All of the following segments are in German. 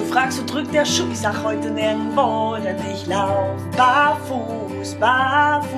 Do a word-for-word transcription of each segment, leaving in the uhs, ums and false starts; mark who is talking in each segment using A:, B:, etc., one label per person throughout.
A: fragst, wo drückt der Schuh? Ich sag heute nirgendwo, denn ich lauf barfuß, barfuß.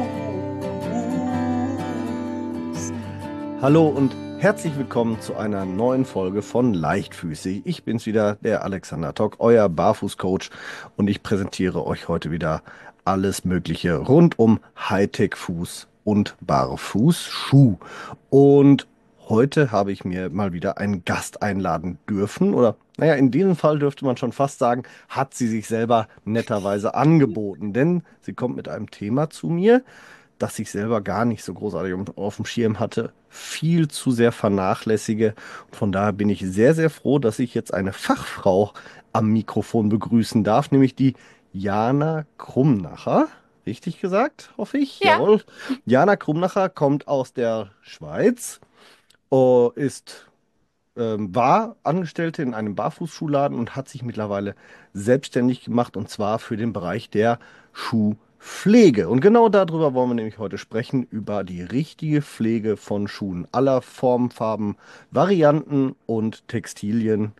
B: Hallo und herzlich willkommen zu einer neuen Folge von Leichtfüßig. Ich bin's wieder, der Alexander Tock, euer Barfußcoach, und ich präsentiere euch heute wieder alles Mögliche rund um Hightech-Fuß und Barfußschuh. Und heute habe ich mir mal wieder einen Gast einladen dürfen, oder naja, in diesem Fall dürfte man schon fast sagen, hat sie sich selber netterweise angeboten, denn sie kommt mit einem Thema zu mir, das ich selber gar nicht so großartig auf auf dem Schirm hatte, viel zu sehr vernachlässige. Und von daher bin ich sehr, sehr froh, dass ich jetzt eine Fachfrau am Mikrofon begrüßen darf, nämlich die Jana Krumnacher. Richtig gesagt, hoffe ich.
C: Ja,
B: Jawohl. Jana Krumnacher kommt aus der Schweiz, äh, ist ähm, war Angestellte in einem Barfußschuhladen und hat sich mittlerweile selbstständig gemacht, und zwar für den Bereich der Schuhpflege. Und genau darüber wollen wir nämlich heute sprechen, über die richtige Pflege von Schuhen aller Formen, Farben, Varianten und Textilien.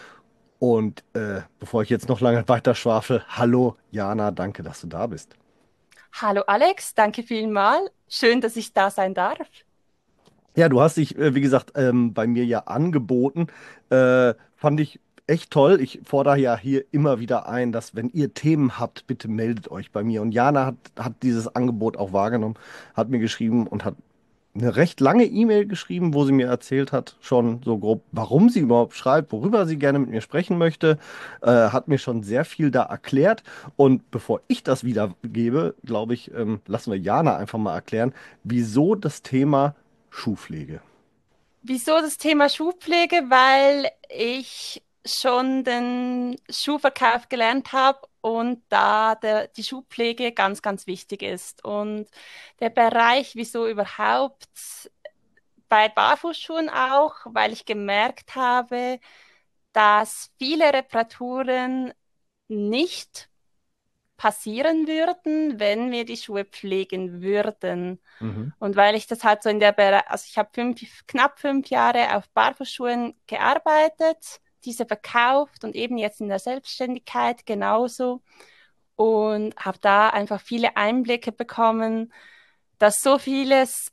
B: Und äh, bevor ich jetzt noch lange weiter schwafel, hallo Jana, danke, dass du da bist.
C: hallo Alex, danke vielmals. Schön, dass ich da sein darf.
B: Ja, du hast dich, äh, wie gesagt, ähm, bei mir ja angeboten. Äh, fand ich echt toll. Ich fordere ja hier immer wieder ein, dass, wenn ihr Themen habt, bitte meldet euch bei mir. Und Jana hat, hat dieses Angebot auch wahrgenommen, hat mir geschrieben und hat eine recht lange E-Mail geschrieben, wo sie mir erzählt hat, schon so grob, warum sie überhaupt schreibt, worüber sie gerne mit mir sprechen möchte. Äh, hat mir schon sehr viel da erklärt. Und bevor ich das wiedergebe, glaube ich, ähm, lassen wir Jana einfach mal erklären, wieso das Thema Schuhpflege.
C: Wieso das Thema Schuhpflege? Weil ich schon den Schuhverkauf gelernt habe und da der, die Schuhpflege ganz, ganz wichtig ist. Und der Bereich, wieso überhaupt bei Barfußschuhen auch, weil ich gemerkt habe, dass viele Reparaturen nicht passieren würden, wenn wir die Schuhe pflegen würden.
B: Mhm.
C: Und weil ich das halt so in der, Bere also ich habe fünf, knapp fünf Jahre auf Barfußschuhen gearbeitet, diese verkauft und eben jetzt in der Selbstständigkeit genauso und habe da einfach viele Einblicke bekommen, dass so vieles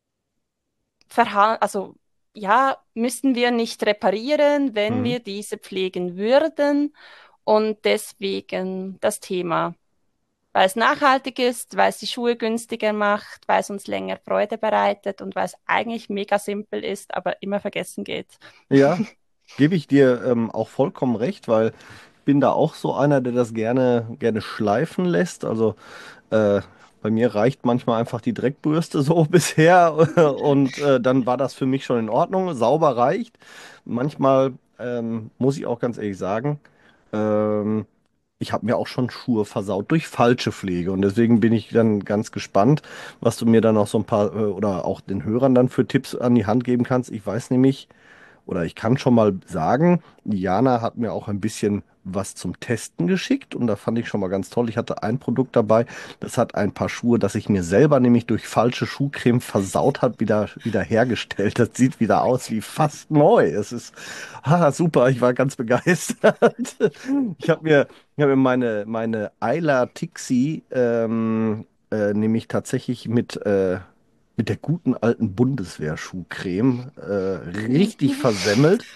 C: verha also ja, müssten wir nicht reparieren, wenn
B: Mhm.
C: wir diese pflegen würden. Und deswegen das Thema, weil es nachhaltig ist, weil es die Schuhe günstiger macht, weil es uns länger Freude bereitet und weil es eigentlich mega simpel ist, aber immer vergessen geht.
B: Ja, gebe ich dir ähm, auch vollkommen recht, weil ich bin da auch so einer, der das gerne, gerne schleifen lässt. Also äh, bei mir reicht manchmal einfach die Dreckbürste so bisher, und äh, dann war das für mich schon in Ordnung. Sauber reicht. Manchmal ähm, muss ich auch ganz ehrlich sagen, ähm, ich habe mir auch schon Schuhe versaut durch falsche Pflege, und deswegen bin ich dann ganz gespannt, was du mir dann auch so ein paar äh, oder auch den Hörern dann für Tipps an die Hand geben kannst. Ich weiß nämlich, oder ich kann schon mal sagen, Jana hat mir auch ein bisschen was zum Testen geschickt, und da fand ich schon mal ganz toll. Ich hatte ein Produkt dabei, das hat ein paar Schuhe, das ich mir selber nämlich durch falsche Schuhcreme versaut hat, wieder, wieder hergestellt. Das sieht wieder aus wie fast neu. Es ist ah, super, ich war ganz begeistert. Ich habe mir, ich hab mir meine, meine Ayla Tixi ähm, äh, nämlich tatsächlich mit äh, mit der guten alten Bundeswehrschuhcreme äh, richtig versemmelt.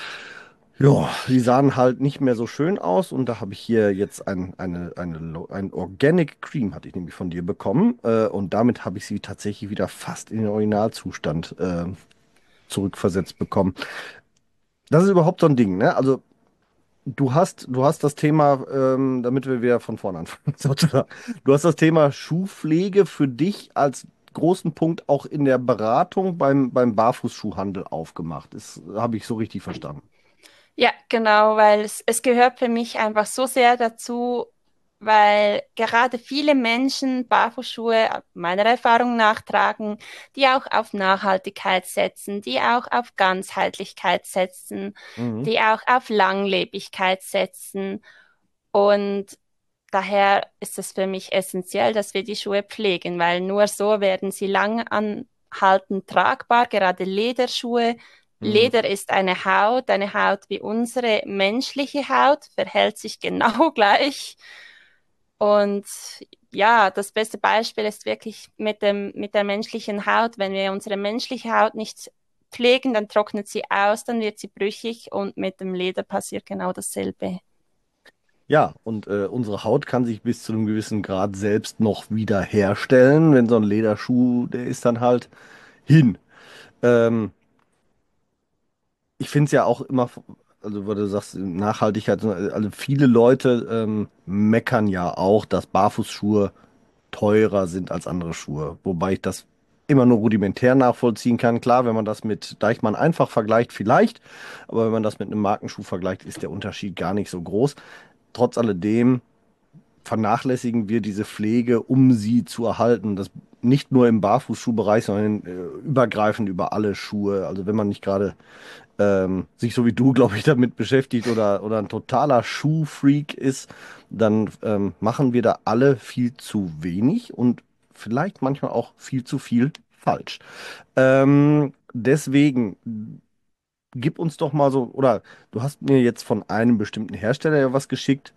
B: Ja, die sahen halt nicht mehr so schön aus, und da habe ich hier jetzt ein, eine, eine, Lo- ein Organic Cream, hatte ich nämlich von dir bekommen, äh, und damit habe ich sie tatsächlich wieder fast in den Originalzustand äh, zurückversetzt bekommen. Das ist überhaupt so ein Ding, ne? Also du hast, du hast das Thema, ähm, damit wir wieder von vorne anfangen, sozusagen. Du hast das Thema Schuhpflege für dich als großen Punkt auch in der Beratung beim, beim Barfußschuhhandel aufgemacht. Das habe ich so richtig verstanden.
C: Ja, genau, weil es, es gehört für mich einfach so sehr dazu, weil gerade viele Menschen Barfußschuhe meiner Erfahrung nach tragen, die auch auf Nachhaltigkeit setzen, die auch auf Ganzheitlichkeit setzen,
B: Mhm.
C: die auch auf Langlebigkeit setzen. Und daher ist es für mich essentiell, dass wir die Schuhe pflegen, weil nur so werden sie lang anhaltend tragbar. Gerade Lederschuhe
B: Mhm.
C: Leder ist eine Haut, eine Haut wie unsere menschliche Haut, verhält sich genau gleich. Und ja, das beste Beispiel ist wirklich mit dem, mit der menschlichen Haut. Wenn wir unsere menschliche Haut nicht pflegen, dann trocknet sie aus, dann wird sie brüchig und mit dem Leder passiert genau dasselbe.
B: Ja, und äh, unsere Haut kann sich bis zu einem gewissen Grad selbst noch wieder herstellen. Wenn so ein Lederschuh, der ist dann halt hin. Ähm, Ich finde es ja auch immer, also wo du sagst, Nachhaltigkeit, also viele Leute ähm, meckern ja auch, dass Barfußschuhe teurer sind als andere Schuhe. Wobei ich das immer nur rudimentär nachvollziehen kann. Klar, wenn man das mit Deichmann einfach vergleicht, vielleicht. Aber wenn man das mit einem Markenschuh vergleicht, ist der Unterschied gar nicht so groß. Trotz alledem vernachlässigen wir diese Pflege, um sie zu erhalten. Das nicht nur im Barfußschuhbereich, sondern äh, übergreifend über alle Schuhe. Also wenn man nicht gerade ähm, sich so wie du, glaube ich, damit beschäftigt oder, oder ein totaler Schuhfreak ist, dann ähm, machen wir da alle viel zu wenig und vielleicht manchmal auch viel zu viel falsch. Ähm, deswegen gib uns doch mal so, oder du hast mir jetzt von einem bestimmten Hersteller ja was geschickt,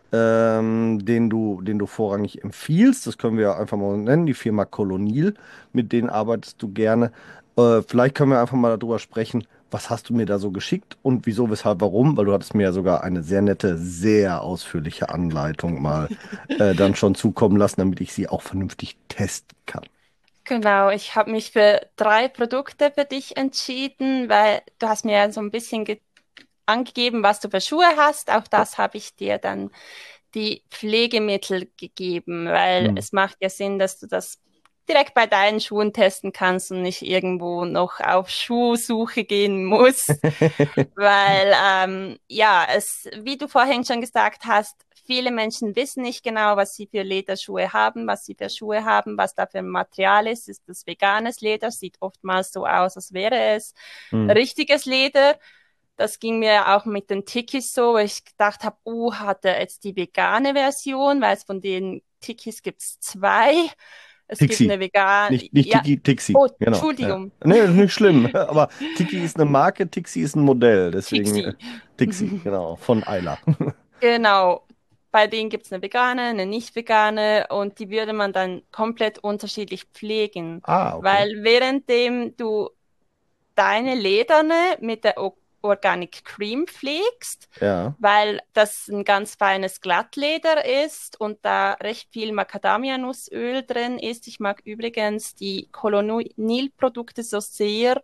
B: ähm, den du, den du vorrangig empfiehlst. Das können wir ja einfach mal nennen, die Firma Colonil, mit denen arbeitest du gerne. Äh, vielleicht können wir einfach mal darüber sprechen, was hast du mir da so geschickt und wieso, weshalb, warum, weil du hattest mir ja sogar eine sehr nette, sehr ausführliche Anleitung mal äh, dann schon zukommen lassen, damit ich sie auch vernünftig testen kann.
C: Genau, ich habe mich für drei Produkte für dich entschieden, weil du hast mir ja so ein bisschen ge angegeben, was du für Schuhe hast. Auch das habe ich dir dann die Pflegemittel gegeben, weil
B: Hm.
C: es macht ja Sinn, dass du das direkt bei deinen Schuhen testen kannst und nicht irgendwo noch auf Schuhsuche gehen musst. Weil, ähm, ja, es, wie du vorhin schon gesagt hast, viele Menschen wissen nicht genau, was sie für Lederschuhe haben, was sie für Schuhe haben, was da für ein Material ist. Ist das veganes Leder? Sieht oftmals so aus, als wäre es
B: Hm.
C: richtiges Leder. Das ging mir auch mit den Tikis so, wo ich gedacht habe, oh, hat er jetzt die vegane Version, weil es von den Tikis gibt's zwei. Es gibt
B: Tixi.
C: eine vegan,
B: Nicht, nicht
C: ja,
B: Tiki, Tixi.
C: oh,
B: Genau. Ja.
C: Entschuldigung,
B: Nee, ist nicht schlimm. Aber Tiki ist eine Marke, Tixi ist ein Modell. Deswegen äh,
C: Tixi.
B: Tixi, genau, von Ayla.
C: Genau. Bei denen gibt's eine vegane, eine nicht vegane und die würde man dann komplett unterschiedlich pflegen.
B: Ah, okay.
C: Weil währenddem du deine Lederne mit der O- Organic Cream pflegst,
B: Ja.
C: weil das ein ganz feines Glattleder ist und da recht viel Macadamia-Nussöl drin ist. Ich mag übrigens die Colonil-Produkte so sehr,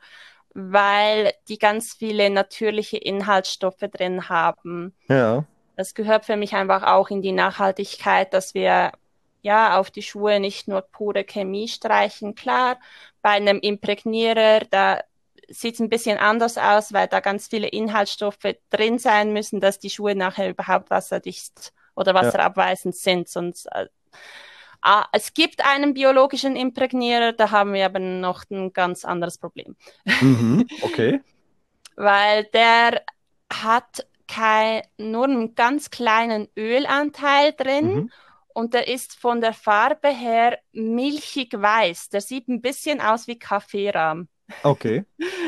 C: weil die ganz viele natürliche Inhaltsstoffe drin haben.
B: Ja.
C: Das gehört für mich einfach auch in die Nachhaltigkeit, dass wir ja auf die Schuhe nicht nur pure Chemie streichen. Klar, bei einem Imprägnierer, da sieht es ein bisschen anders aus, weil da ganz viele Inhaltsstoffe drin sein müssen, dass die Schuhe nachher überhaupt wasserdicht oder
B: Ja.
C: wasserabweisend sind. Sonst, äh, ah, es gibt einen biologischen Imprägnierer, da haben wir aber noch ein ganz anderes Problem.
B: Mhm. Okay.
C: Weil der hat kein, nur einen ganz kleinen Ölanteil drin
B: Mhm.
C: und der ist von der Farbe her milchig weiß. Der sieht ein bisschen aus wie Kaffeerahm.
B: Okay.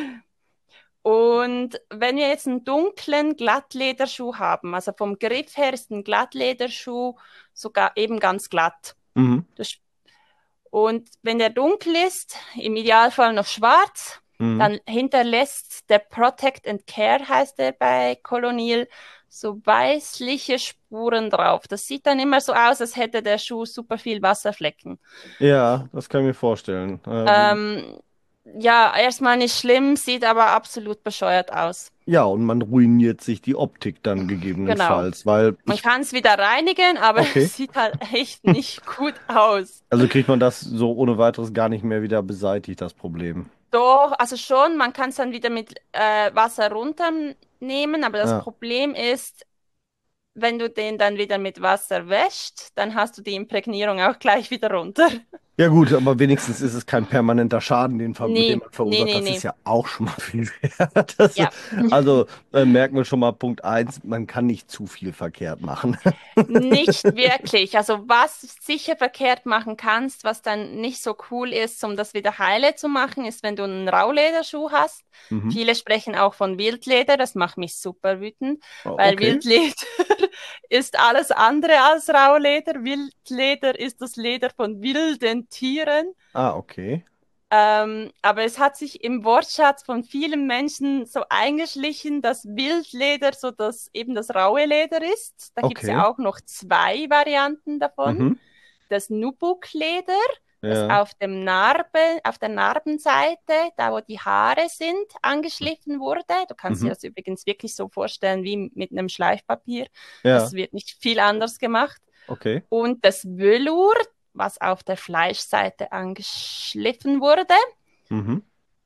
C: Und wenn wir jetzt einen dunklen Glattlederschuh haben, also vom Griff her ist ein Glattlederschuh sogar eben ganz glatt.
B: Mhm.
C: Das Und wenn der dunkel ist, im Idealfall noch schwarz,
B: Mhm.
C: dann hinterlässt der Protect and Care, heißt der bei Colonil, so weißliche Spuren drauf. Das sieht dann immer so aus, als hätte der Schuh super viel Wasserflecken.
B: Ja, das kann ich mir vorstellen. Ähm,
C: Ähm, ja, erstmal nicht schlimm, sieht aber absolut bescheuert aus.
B: ja, und man ruiniert sich die Optik dann
C: Genau.
B: gegebenenfalls, weil
C: Man
B: ich,
C: kann es wieder reinigen, aber
B: okay.
C: es sieht halt echt nicht gut aus.
B: Also kriegt man das so ohne weiteres gar nicht mehr wieder beseitigt, das Problem.
C: Doch, also schon, man kann es dann wieder mit äh, Wasser runternehmen, aber das
B: Ja.
C: Problem ist, wenn du den dann wieder mit Wasser wäschst, dann hast du die Imprägnierung auch gleich wieder runter.
B: Ja gut, aber wenigstens ist es kein permanenter Schaden, den, ver- den
C: Nee,
B: man
C: nee,
B: verursacht.
C: nee,
B: Das ist
C: nee.
B: ja auch schon mal viel wert. Das,
C: Ja.
B: also äh, merken wir schon mal Punkt eins, man kann nicht zu viel verkehrt machen.
C: Nicht wirklich. Also was du sicher verkehrt machen kannst, was dann nicht so cool ist, um das wieder heile zu machen, ist, wenn du einen Raulederschuh hast.
B: Mhm.
C: Viele sprechen auch von Wildleder, das macht mich super wütend,
B: Oh,
C: weil
B: okay.
C: Wildleder ist alles andere als Rauleder. Wildleder ist das Leder von wilden Tieren.
B: Ah, okay.
C: Ähm, aber es hat sich im Wortschatz von vielen Menschen so eingeschlichen, dass Wildleder so das eben das raue Leder ist. Da gibt es
B: Okay.
C: ja auch noch zwei Varianten davon.
B: Mhm.
C: Das Nubuk-Leder, das
B: Ja.
C: auf dem Narbe, auf der Narbenseite, da wo die Haare sind, angeschliffen wurde. Du kannst dir
B: Mhm.
C: das übrigens wirklich so vorstellen wie mit einem Schleifpapier. Das
B: Ja.
C: wird nicht viel anders gemacht.
B: Okay.
C: Und das Velour, was auf der Fleischseite angeschliffen wurde.
B: Mhm.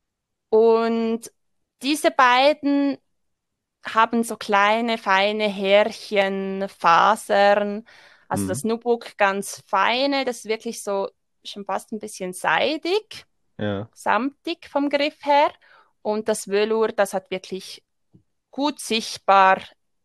C: Und diese beiden haben so kleine, feine Härchen, Fasern. Also
B: Mhm.
C: das Nubuk ganz feine, das ist wirklich so schon fast ein bisschen seidig,
B: Ja.
C: samtig vom Griff her. Und das Velour, das hat wirklich gut sichtbar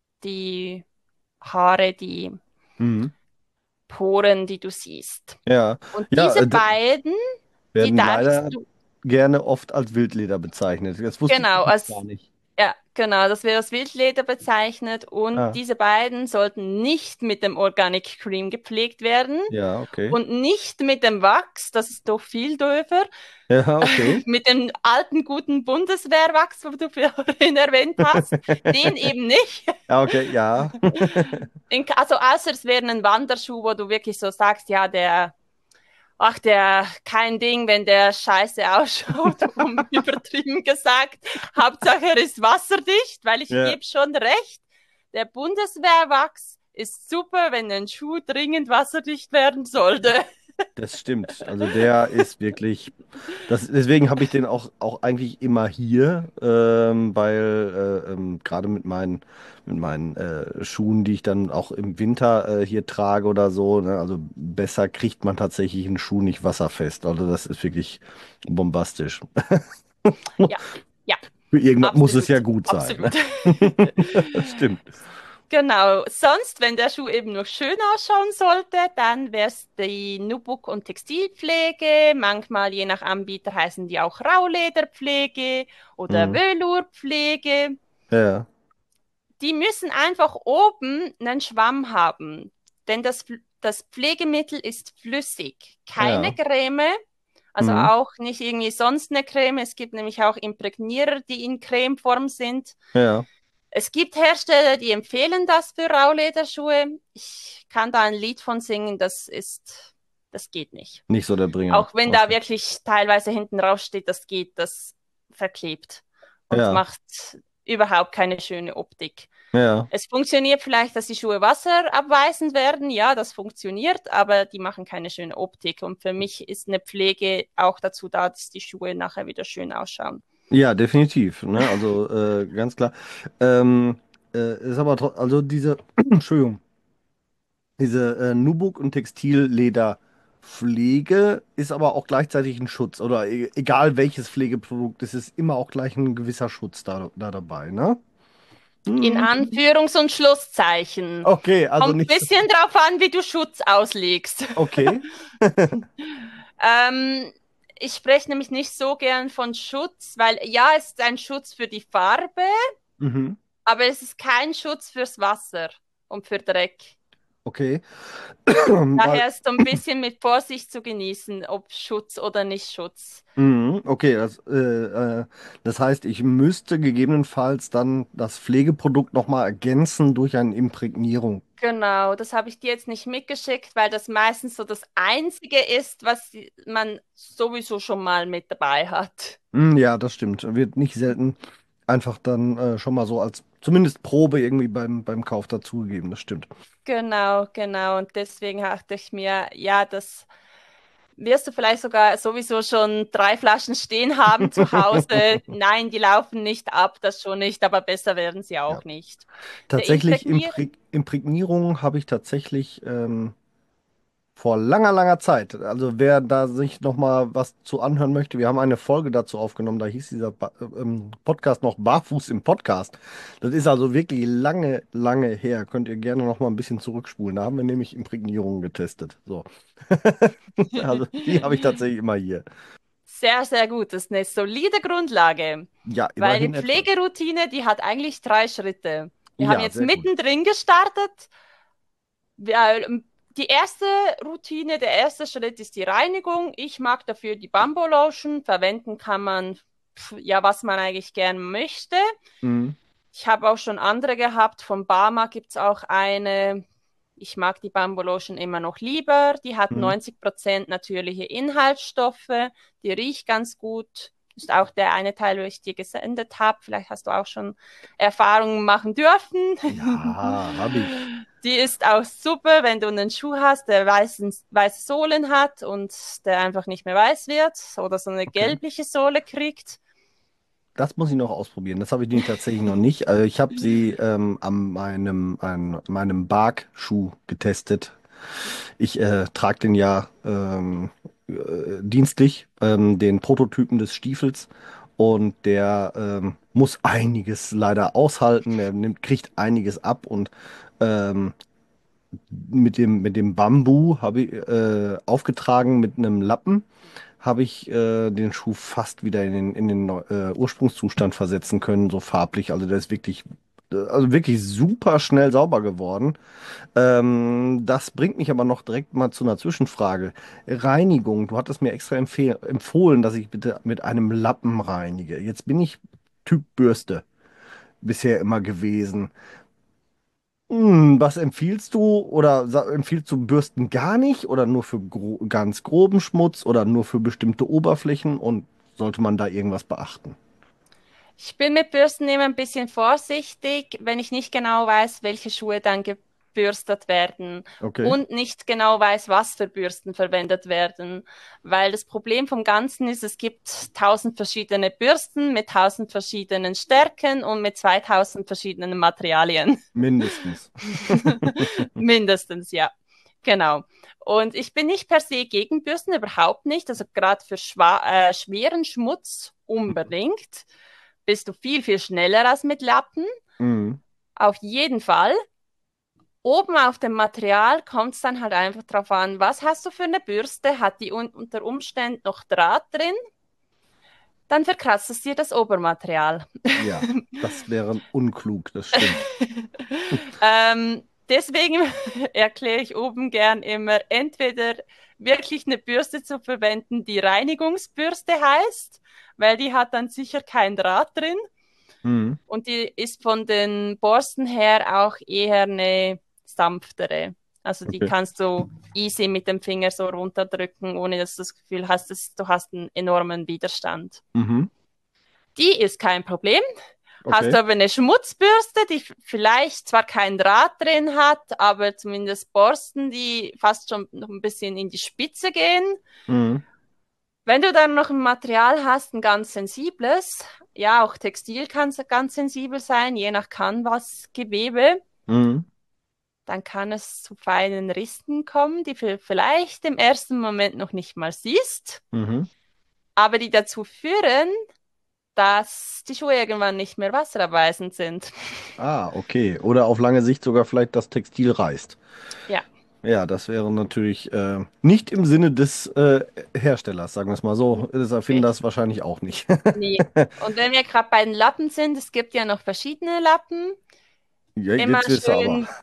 C: die Haare, die
B: Mhm.
C: Poren, die du siehst.
B: Ja.
C: Und
B: Ja,
C: diese
B: äh, d-
C: beiden, die
B: werden
C: darfst
B: leider
C: du,
B: gerne oft als Wildleder bezeichnet. Das wusste ich
C: genau,
B: nämlich gar
C: als
B: nicht.
C: ja, genau, das wird als Wildleder bezeichnet und
B: Ah,
C: diese beiden sollten nicht mit dem Organic Cream gepflegt werden
B: ja, okay.
C: und nicht mit dem Wachs, das ist doch viel döfer,
B: Ja, okay.
C: mit dem alten guten Bundeswehrwachs, wo du vorhin erwähnt hast, den eben nicht.
B: Ja, okay, ja.
C: Den, also außer es wäre ein Wanderschuh, wo du wirklich so sagst, ja, der ach, der, kein Ding, wenn der scheiße ausschaut, um übertrieben gesagt. Hauptsache er ist wasserdicht, weil ich
B: Ja.
C: gebe schon recht. Der Bundeswehrwachs ist super, wenn ein Schuh dringend wasserdicht werden sollte.
B: Das stimmt. Also der ist wirklich, das, deswegen habe ich den auch, auch eigentlich immer hier, ähm, weil äh, ähm, gerade mit meinen, mit meinen äh, Schuhen, die ich dann auch im Winter äh, hier trage oder so, ne, also besser kriegt man tatsächlich einen Schuh nicht wasserfest. Also das ist wirklich bombastisch.
C: Ja, ja,
B: Für irgendwas muss es
C: absolut,
B: ja gut sein. Ne?
C: absolut.
B: Das stimmt.
C: Genau. Sonst, wenn der Schuh eben noch schön ausschauen sollte, dann wäre es die Nubuk- und Textilpflege. Manchmal, je nach Anbieter, heißen die auch Raulederpflege oder
B: Mhm.
C: Velourpflege.
B: Ja,
C: Die müssen einfach oben einen Schwamm haben, denn das, das Pflegemittel ist flüssig. Keine
B: ja.
C: Creme, also
B: Mhm.
C: auch nicht irgendwie sonst eine Creme. Es gibt nämlich auch Imprägnierer, die in Cremeform sind.
B: Ja.
C: Es gibt Hersteller, die empfehlen das für Raulederschuhe. Ich kann da ein Lied von singen, das ist, das geht nicht.
B: Nicht so der Bringer.
C: Auch wenn da
B: Okay.
C: wirklich teilweise hinten drauf steht, das geht, das verklebt und
B: Ja,
C: macht überhaupt keine schöne Optik.
B: ja.
C: Es funktioniert vielleicht, dass die Schuhe wasserabweisend werden. Ja, das funktioniert, aber die machen keine schöne Optik. Und für mich ist eine Pflege auch dazu da, dass die Schuhe nachher wieder schön ausschauen.
B: Ja, definitiv. Ne? Also äh, ganz klar. Ähm, äh, ist aber tro- also diese, Entschuldigung, diese äh, Nubuk- und Textillederpflege ist aber auch gleichzeitig ein Schutz. Oder e egal welches Pflegeprodukt, es ist immer auch gleich ein gewisser Schutz da, da dabei, ne?
C: In
B: Hm.
C: Anführungs- und Schlusszeichen.
B: Okay, also
C: Kommt ein
B: nicht so.
C: bisschen drauf an, wie du Schutz auslegst.
B: Okay.
C: ähm, ich spreche nämlich nicht so gern von Schutz, weil ja, es ist ein Schutz für die Farbe,
B: Mhm.
C: aber es ist kein Schutz fürs Wasser und für Dreck.
B: Okay. Weil,
C: Daher ist so ein bisschen mit Vorsicht zu genießen, ob Schutz oder nicht Schutz.
B: mhm, okay, das, äh, äh, das heißt, ich müsste gegebenenfalls dann das Pflegeprodukt nochmal ergänzen durch eine Imprägnierung.
C: Genau, das habe ich dir jetzt nicht mitgeschickt, weil das meistens so das Einzige ist, was man sowieso schon mal mit dabei hat.
B: Hm, ja, das stimmt. Wird nicht selten einfach dann äh, schon mal so als zumindest Probe irgendwie beim, beim Kauf dazugegeben. Das stimmt.
C: Genau, genau. Und deswegen dachte ich mir, ja, das wirst du vielleicht sogar sowieso schon drei Flaschen stehen haben zu Hause. Nein, die laufen nicht ab, das schon nicht, aber besser werden sie
B: Ja.
C: auch nicht. Der
B: Tatsächlich
C: Imprägnier,
B: Imprä Imprägnierung habe ich tatsächlich ähm, vor langer, langer Zeit. Also wer da sich noch mal was zu anhören möchte, wir haben eine Folge dazu aufgenommen, da hieß dieser ba ähm, Podcast noch Barfuß im Podcast. Das ist also wirklich lange, lange her. Könnt ihr gerne noch mal ein bisschen zurückspulen. Da haben wir nämlich Imprägnierungen getestet. So. Also die habe ich tatsächlich immer hier.
C: sehr, sehr gut. Das ist eine solide Grundlage,
B: Ja,
C: weil die
B: immerhin etwas.
C: Pflegeroutine, die hat eigentlich drei Schritte. Wir haben
B: Ja,
C: jetzt
B: sehr gut.
C: mittendrin gestartet. Wir, ähm, die erste Routine, der erste Schritt ist die Reinigung. Ich mag dafür die Bamboo Lotion. Verwenden kann man, pf, ja, was man eigentlich gern möchte.
B: Mhm.
C: Ich habe auch schon andere gehabt. Von Barma gibt es auch eine. Ich mag die Bamboo Lotion immer noch lieber. Die hat
B: Mhm.
C: neunzig Prozent natürliche Inhaltsstoffe. Die riecht ganz gut. Ist auch der eine Teil, wo ich dir gesendet habe. Vielleicht hast du auch schon Erfahrungen machen dürfen.
B: Ja, habe ich.
C: Die ist auch super, wenn du einen Schuh hast, der weißen, weiße Sohlen hat und der einfach nicht mehr weiß wird oder so eine
B: Okay.
C: gelbliche Sohle kriegt.
B: Das muss ich noch ausprobieren. Das habe ich den tatsächlich noch nicht. Also ich habe sie ähm, an meinem, an meinem Bark-Schuh getestet. Ich äh, trage den ja ähm, äh, dienstlich, ähm, den Prototypen des Stiefels. Und der ähm, muss einiges leider aushalten. Er nimmt, kriegt einiges ab. Und ähm, mit dem, mit dem Bambu habe ich äh, aufgetragen mit einem Lappen habe ich äh, den Schuh fast wieder in den, in den äh, Ursprungszustand versetzen können, so farblich. Also der ist wirklich, äh, also wirklich super schnell sauber geworden. Ähm, das bringt mich aber noch direkt mal zu einer Zwischenfrage. Reinigung. Du hattest mir extra empfehl empfohlen, dass ich bitte mit einem Lappen reinige. Jetzt bin ich Typ Bürste bisher immer gewesen. Hm, was empfiehlst du? Oder sa- empfiehlst du Bürsten gar nicht? Oder nur für gro ganz groben Schmutz? Oder nur für bestimmte Oberflächen? Und sollte man da irgendwas beachten?
C: Ich bin mit Bürsten immer ein bisschen vorsichtig, wenn ich nicht genau weiß, welche Schuhe dann gebürstet werden
B: Okay.
C: und nicht genau weiß, was für Bürsten verwendet werden. Weil das Problem vom Ganzen ist, es gibt tausend verschiedene Bürsten mit tausend verschiedenen Stärken und mit zweitausend verschiedenen Materialien.
B: Mindestens.
C: Mindestens, ja. Genau. Und ich bin nicht per se gegen Bürsten, überhaupt nicht. Also gerade für schwa äh, schweren Schmutz unbedingt. Bist du viel, viel schneller als mit Lappen.
B: Mhm.
C: Auf jeden Fall. Oben auf dem Material kommt es dann halt einfach drauf an, was hast du für eine Bürste? Hat die un unter Umständen noch Draht drin? Dann verkratzt es dir das Obermaterial.
B: Ja, das wäre unklug, das stimmt.
C: Ähm, deswegen erkläre ich oben gern immer, entweder wirklich eine Bürste zu verwenden, die Reinigungsbürste heißt, weil die hat dann sicher kein Draht drin
B: Mhm.
C: und die ist von den Borsten her auch eher eine sanftere. Also die
B: Okay.
C: kannst du easy mit dem Finger so runterdrücken, ohne dass du das Gefühl hast, dass du hast einen enormen Widerstand.
B: Mhm.
C: Die ist kein Problem. Hast
B: Okay.
C: du aber eine Schmutzbürste, die vielleicht zwar kein Draht drin hat, aber zumindest Borsten, die fast schon noch ein bisschen in die Spitze gehen.
B: Mhm.
C: Wenn du dann noch ein Material hast, ein ganz sensibles, ja, auch Textil kann ganz sensibel sein, je nach Canvas-Gewebe,
B: Mhm.
C: dann kann es zu feinen Rissen kommen, die du vielleicht im ersten Moment noch nicht mal siehst,
B: Mhm.
C: aber die dazu führen, dass die Schuhe irgendwann nicht mehr wasserabweisend sind.
B: Ah, okay. Oder auf lange Sicht sogar vielleicht das Textil reißt.
C: Ja.
B: Ja, das wäre natürlich äh, nicht im Sinne des äh, Herstellers, sagen wir es mal so. Des Erfinders wahrscheinlich auch nicht.
C: Nee. Und wenn wir gerade bei den Lappen sind, es gibt ja noch verschiedene Lappen.
B: Ja,
C: Immer
B: jetzt wird's aber.
C: schön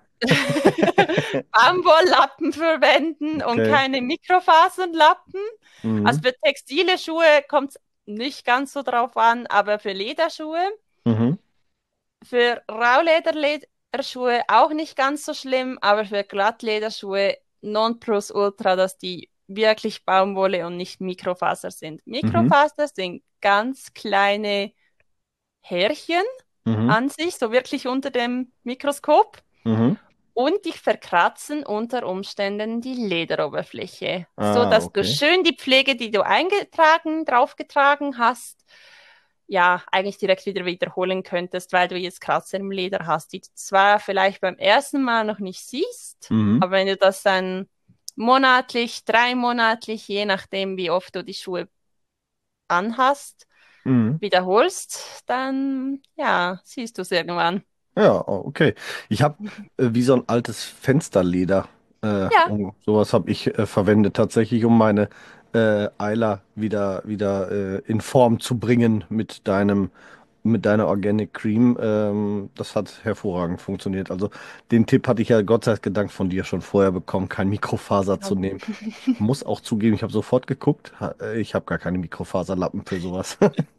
C: Baumwolllappen verwenden und
B: Okay.
C: keine Mikrofasernlappen. Also
B: Mhm.
C: für textile Schuhe kommt es nicht ganz so drauf an, aber für Lederschuhe,
B: Mhm.
C: für Raulederschuhe auch nicht ganz so schlimm, aber für Glattlederschuhe Nonplusultra, dass die wirklich Baumwolle und nicht Mikrofaser sind.
B: Mhm.
C: Mikrofaser sind ganz kleine Härchen
B: Mhm.
C: an sich, so wirklich unter dem Mikroskop.
B: Mhm.
C: Und die verkratzen unter Umständen die Lederoberfläche, so
B: Ah,
C: dass du
B: okay.
C: schön die Pflege, die du eingetragen, draufgetragen hast, ja, eigentlich direkt wieder wiederholen könntest, weil du jetzt Kratzer im Leder hast, die du zwar vielleicht beim ersten Mal noch nicht siehst,
B: Mhm.
C: aber wenn du das dann monatlich, dreimonatlich, je nachdem, wie oft du die Schuhe anhast,
B: Mhm.
C: wiederholst, dann, ja, siehst du es irgendwann.
B: Ja, oh, okay. Ich habe äh, wie so ein altes Fensterleder. Äh,
C: Ja,
B: um, sowas habe ich äh, verwendet tatsächlich, um meine äh, Eiler wieder, wieder äh, in Form zu bringen mit deinem, mit deiner Organic Cream. Ähm, das hat hervorragend funktioniert. Also den Tipp hatte ich ja Gott sei Dank von dir schon vorher bekommen, kein Mikrofaser zu nehmen. Muss auch zugeben, ich habe sofort geguckt. Ha, äh, ich habe gar keine Mikrofaserlappen für sowas.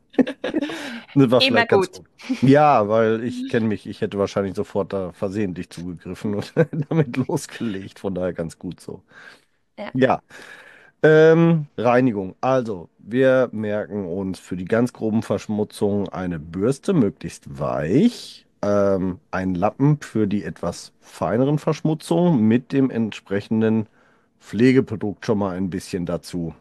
B: Das war
C: immer
B: vielleicht ganz
C: gut.
B: gut. Ja, weil ich kenne mich, ich hätte wahrscheinlich sofort da versehentlich zugegriffen und damit losgelegt. Von daher ganz gut so.
C: Ja.
B: Ja, ähm, Reinigung. Also, wir merken uns für die ganz groben Verschmutzungen eine Bürste, möglichst weich. Ähm, ein Lappen für die etwas feineren Verschmutzungen mit dem entsprechenden Pflegeprodukt schon mal ein bisschen dazu.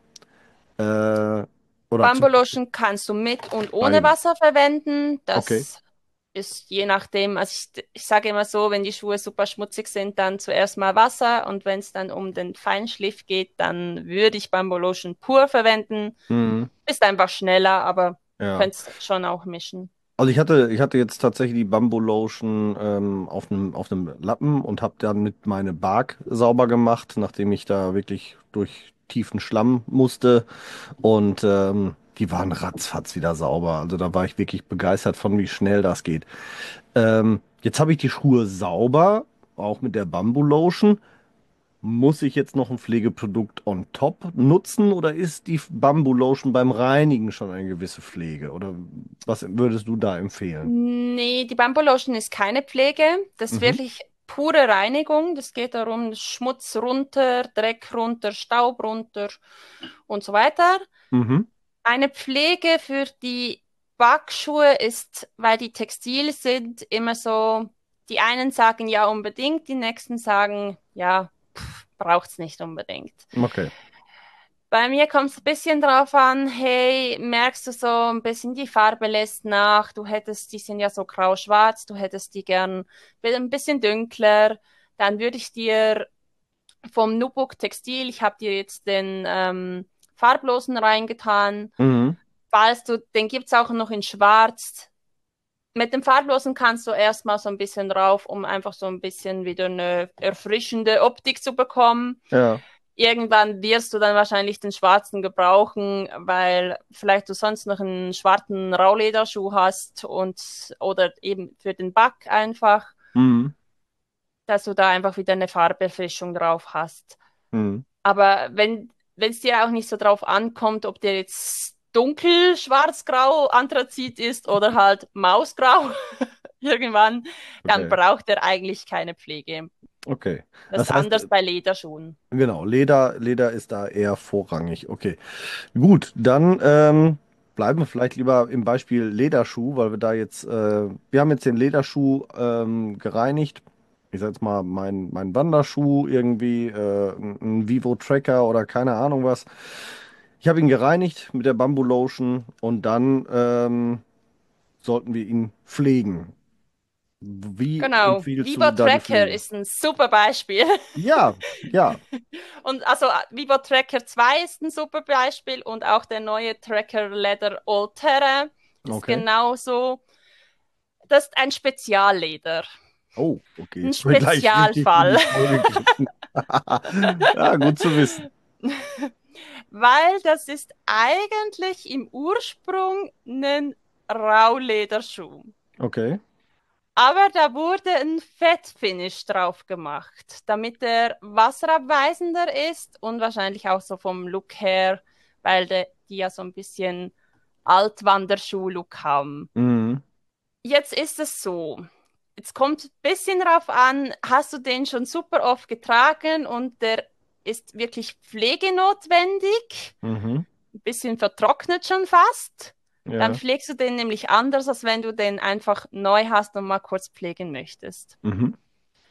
B: Äh, oder
C: Bamboo
B: zum
C: Lotion kannst du mit und ohne
B: Beide.
C: Wasser verwenden.
B: Okay.
C: Das ist je nachdem, also ich, ich sage immer so, wenn die Schuhe super schmutzig sind, dann zuerst mal Wasser und wenn es dann um den Feinschliff geht, dann würde ich Bamboo Lotion pur verwenden.
B: Mhm.
C: Ist einfach schneller, aber
B: Ja.
C: könntest schon auch mischen.
B: Also ich hatte, ich hatte jetzt tatsächlich die Bamboo Lotion ähm, auf einem auf einem Lappen und habe dann mit meine Bark sauber gemacht, nachdem ich da wirklich durch tiefen Schlamm musste. Und ähm, die waren ratzfatz wieder sauber. Also da war ich wirklich begeistert von, wie schnell das geht. Ähm, jetzt habe ich die Schuhe sauber, auch mit der Bamboo Lotion. Muss ich jetzt noch ein Pflegeprodukt on top nutzen oder ist die Bamboo Lotion beim Reinigen schon eine gewisse Pflege? Oder was würdest du da empfehlen?
C: Nee, die Bamboo Lotion ist keine Pflege. Das ist
B: Mhm.
C: wirklich pure Reinigung. Das geht darum, Schmutz runter, Dreck runter, Staub runter und so weiter.
B: Mhm.
C: Eine Pflege für die Backschuhe ist, weil die textil sind, immer so, die einen sagen ja unbedingt, die nächsten sagen, ja, braucht's nicht unbedingt.
B: Okay.
C: Bei mir kommt es ein bisschen drauf an, hey, merkst du so ein bisschen die Farbe lässt nach, du hättest, die sind ja so grau-schwarz, du hättest die gern ein bisschen dünkler, dann würde ich dir vom Nubuk Textil, ich habe dir jetzt den ähm, farblosen reingetan,
B: Mhm.
C: falls du, den gibt's auch noch in schwarz. Mit dem farblosen kannst du erstmal so ein bisschen drauf, um einfach so ein bisschen wieder eine erfrischende Optik zu bekommen.
B: Ja.
C: Irgendwann wirst du dann wahrscheinlich den schwarzen gebrauchen, weil vielleicht du sonst noch einen schwarzen Raulederschuh hast und oder eben für den Back einfach,
B: Mhm.
C: dass du da einfach wieder eine Farberfrischung drauf hast.
B: Mhm.
C: Aber wenn wenn es dir auch nicht so drauf ankommt, ob der jetzt dunkel, schwarz-grau, Anthrazit ist oder halt mausgrau irgendwann, dann
B: Okay.
C: braucht er eigentlich keine Pflege.
B: Okay.
C: Das
B: Das
C: ist
B: heißt,
C: anders
B: äh,
C: bei Lederschuhen.
B: genau, Leder, Leder ist da eher vorrangig. Okay. Gut, dann ähm, bleiben wir vielleicht lieber im Beispiel Lederschuh, weil wir da jetzt, äh, wir haben jetzt den Lederschuh ähm, gereinigt. Ich sag jetzt mal, mein, mein Wanderschuh irgendwie, äh, ein ein Vivo Tracker oder keine Ahnung was. Ich habe ihn gereinigt mit der Bamboo Lotion und dann ähm, sollten wir ihn pflegen. Wie
C: Genau.
B: empfiehlst
C: Vivo
B: du da die
C: Tracker
B: Pflege?
C: ist ein super Beispiel.
B: Ja, ja,
C: Und also Vivo Tracker zwei ist ein super Beispiel und auch der neue Tracker Leather Allterra ist
B: okay.
C: genauso. Das ist ein Spezialleder.
B: Oh, okay,
C: Ein
B: jetzt habe ich gleich richtig in
C: Spezialfall.
B: die Vollen gegriffen. Ja, gut zu wissen.
C: Weil das ist eigentlich im Ursprung ein Raulederschuh.
B: Okay.
C: Aber da wurde ein Fettfinish drauf gemacht, damit er wasserabweisender ist und wahrscheinlich auch so vom Look her, weil de, die ja so ein bisschen Altwanderschuh-Look haben.
B: Mhm.
C: Jetzt ist es so. Jetzt kommt ein bisschen drauf an, hast du den schon super oft getragen und der ist wirklich pflegenotwendig,
B: Mhm.
C: ein bisschen vertrocknet schon fast. Dann
B: Ja.
C: pflegst du den nämlich anders, als wenn du den einfach neu hast und mal kurz pflegen möchtest.
B: Mhm.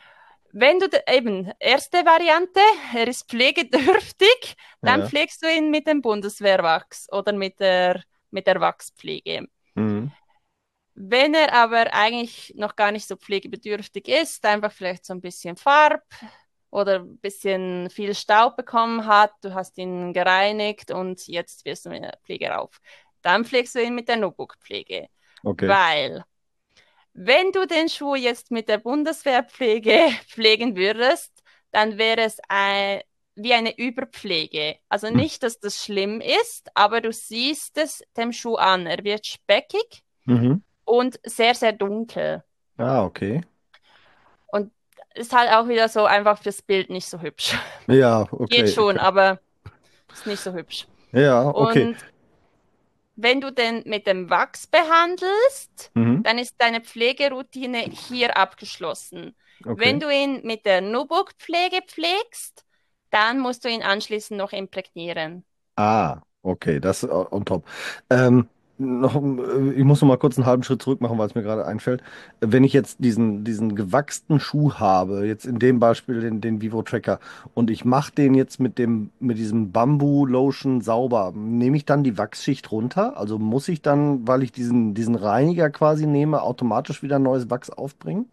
C: Wenn du de- eben, erste Variante, er ist pflegedürftig, dann
B: Ja.
C: pflegst du ihn mit dem Bundeswehrwachs oder mit der, mit der Wachspflege.
B: Mhm.
C: Wenn er aber eigentlich noch gar nicht so pflegebedürftig ist, einfach vielleicht so ein bisschen Farb oder ein bisschen viel Staub bekommen hat, du hast ihn gereinigt und jetzt wirst du mit der Pflege rauf. Dann pflegst du ihn mit der Nubuck-Pflege.
B: Okay.
C: Weil, wenn du den Schuh jetzt mit der Bundeswehrpflege pflegen würdest, dann wäre es ein, wie eine Überpflege. Also
B: Hm.
C: nicht, dass das schlimm ist, aber du siehst es dem Schuh an. Er wird speckig
B: Mhm.
C: und sehr, sehr dunkel.
B: Ah, okay.
C: Und ist halt auch wieder so einfach fürs Bild nicht so hübsch.
B: Ja,
C: Geht
B: okay.
C: schon, aber ist nicht so hübsch.
B: Ja, okay.
C: Und wenn du den mit dem Wachs behandelst,
B: Mhm.
C: dann ist deine Pflegeroutine hier abgeschlossen. Wenn
B: Okay.
C: du ihn mit der Nubuck-Pflege pflegst, dann musst du ihn anschließend noch imprägnieren.
B: Ah, okay, das ist on top. Ähm, noch, äh, ich muss noch mal kurz einen halben Schritt zurück machen, weil es mir gerade einfällt. Wenn ich jetzt diesen, diesen gewachsten Schuh habe, jetzt in dem Beispiel den, den Vivo Tracker, und ich mache den jetzt mit dem, mit diesem Bambu-Lotion sauber, nehme ich dann die Wachsschicht runter? Also muss ich dann, weil ich diesen, diesen Reiniger quasi nehme, automatisch wieder neues Wachs aufbringen?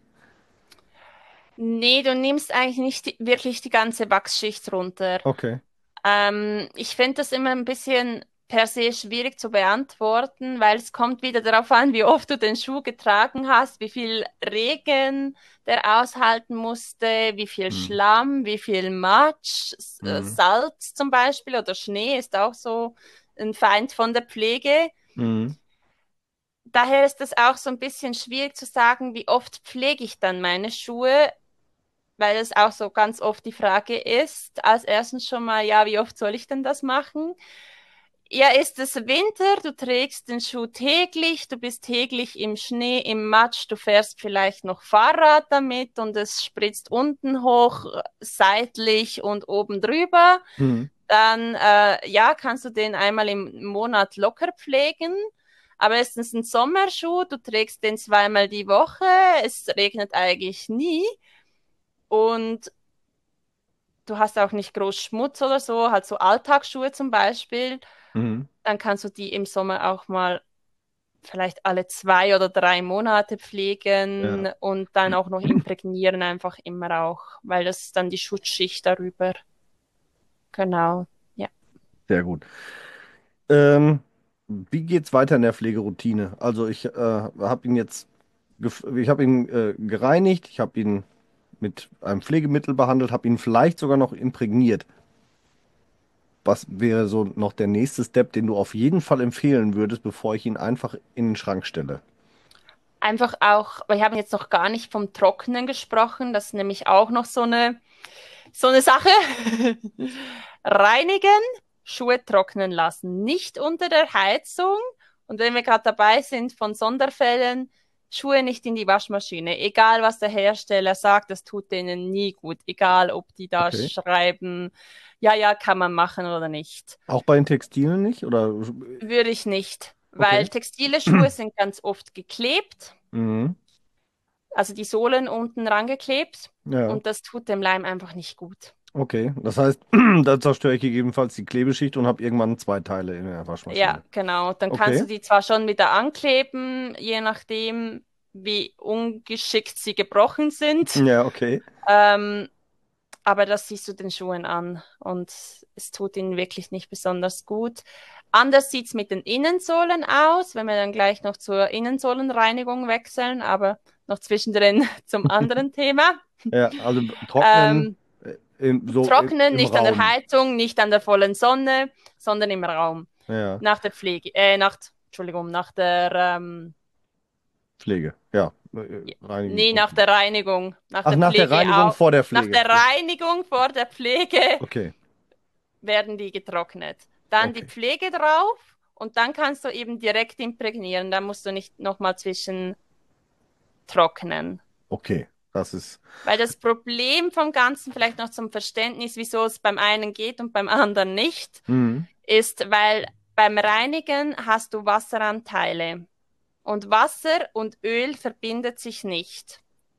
C: Nee, du nimmst eigentlich nicht die, wirklich die ganze Wachsschicht runter.
B: Okay.
C: Ähm, ich finde das immer ein bisschen per se schwierig zu beantworten, weil es kommt wieder darauf an, wie oft du den Schuh getragen hast, wie viel Regen der aushalten musste, wie viel
B: Hm.
C: Schlamm, wie viel Matsch, S- äh,
B: Hm.
C: Salz zum Beispiel oder Schnee ist auch so ein Feind von der Pflege.
B: Hm.
C: Daher ist es auch so ein bisschen schwierig zu sagen, wie oft pflege ich dann meine Schuhe, weil es auch so ganz oft die Frage ist, als erstens schon mal, ja, wie oft soll ich denn das machen? Ja, ist es Winter, du trägst den Schuh täglich, du bist täglich im Schnee, im Matsch, du fährst vielleicht noch Fahrrad damit und es spritzt unten hoch, seitlich und oben drüber.
B: Hm.
C: Dann, äh, ja, kannst du den einmal im Monat locker pflegen. Aber ist es ein Sommerschuh, du trägst den zweimal die Woche, es regnet eigentlich nie und du hast auch nicht groß Schmutz oder so, halt so Alltagsschuhe zum Beispiel,
B: Hm.
C: dann kannst du die im Sommer auch mal vielleicht alle zwei oder drei Monate
B: Ja,
C: pflegen und dann auch noch imprägnieren, einfach immer auch, weil das ist dann die Schutzschicht darüber. Genau, ja.
B: sehr gut. Ähm, wie geht's weiter in der Pflegeroutine? Also ich äh, habe ihn jetzt, gef- ich habe ihn äh, gereinigt, ich habe ihn mit einem Pflegemittel behandelt, habe ihn vielleicht sogar noch imprägniert. Was wäre so noch der nächste Step, den du auf jeden Fall empfehlen würdest, bevor ich ihn einfach in den Schrank stelle?
C: Einfach auch, weil wir haben jetzt noch gar nicht vom Trocknen gesprochen, das ist nämlich auch noch so eine, so eine Sache. Reinigen, Schuhe trocknen lassen, nicht unter der Heizung. Und wenn wir gerade dabei sind von Sonderfällen, Schuhe nicht in die Waschmaschine. Egal, was der Hersteller sagt, das tut denen nie gut. Egal, ob die da
B: Okay.
C: schreiben, ja, ja, kann man machen oder nicht.
B: Auch bei den Textilen nicht? Oder?
C: Würde ich nicht, weil
B: Okay.
C: textile Schuhe sind ganz oft geklebt,
B: Mhm.
C: also die Sohlen unten rangeklebt
B: Ja.
C: und das tut dem Leim einfach nicht gut.
B: Okay. Das heißt, da zerstöre ich gegebenenfalls die Klebeschicht und habe irgendwann zwei Teile in der
C: Ja,
B: Waschmaschine.
C: genau. Dann kannst
B: Okay.
C: du die zwar schon wieder ankleben, je nachdem, wie ungeschickt sie gebrochen sind,
B: Ja, okay.
C: ähm, aber das siehst du den Schuhen an und es tut ihnen wirklich nicht besonders gut. Anders sieht's mit den Innensohlen aus, wenn wir dann gleich noch zur Innensohlenreinigung wechseln, aber noch zwischendrin zum anderen Thema.
B: Ja, also trocknen
C: Ähm,
B: äh, im, so im,
C: Trocknen,
B: im
C: nicht an der
B: Raum.
C: Heizung, nicht an der vollen Sonne, sondern im Raum.
B: Ja,
C: Nach der Pflege, äh, nach, Entschuldigung, nach der, ähm,
B: Pflege. Ja, äh, reinigen
C: nee,
B: und
C: nach
B: Pflege.
C: der Reinigung, nach
B: Ach,
C: der
B: nach der
C: Pflege
B: Reinigung
C: auch,
B: vor der
C: nach
B: Pflege.
C: der
B: Ja.
C: Reinigung vor der Pflege
B: Okay,
C: werden die getrocknet. Dann die
B: okay,
C: Pflege drauf und dann kannst du eben direkt imprägnieren. Da musst du nicht nochmal zwischen trocknen.
B: okay. Das ist.
C: Weil das Problem vom Ganzen, vielleicht noch zum Verständnis, wieso es beim einen geht und beim anderen nicht,
B: Mhm.
C: ist, weil beim Reinigen hast du Wasseranteile und Wasser und Öl verbindet sich nicht.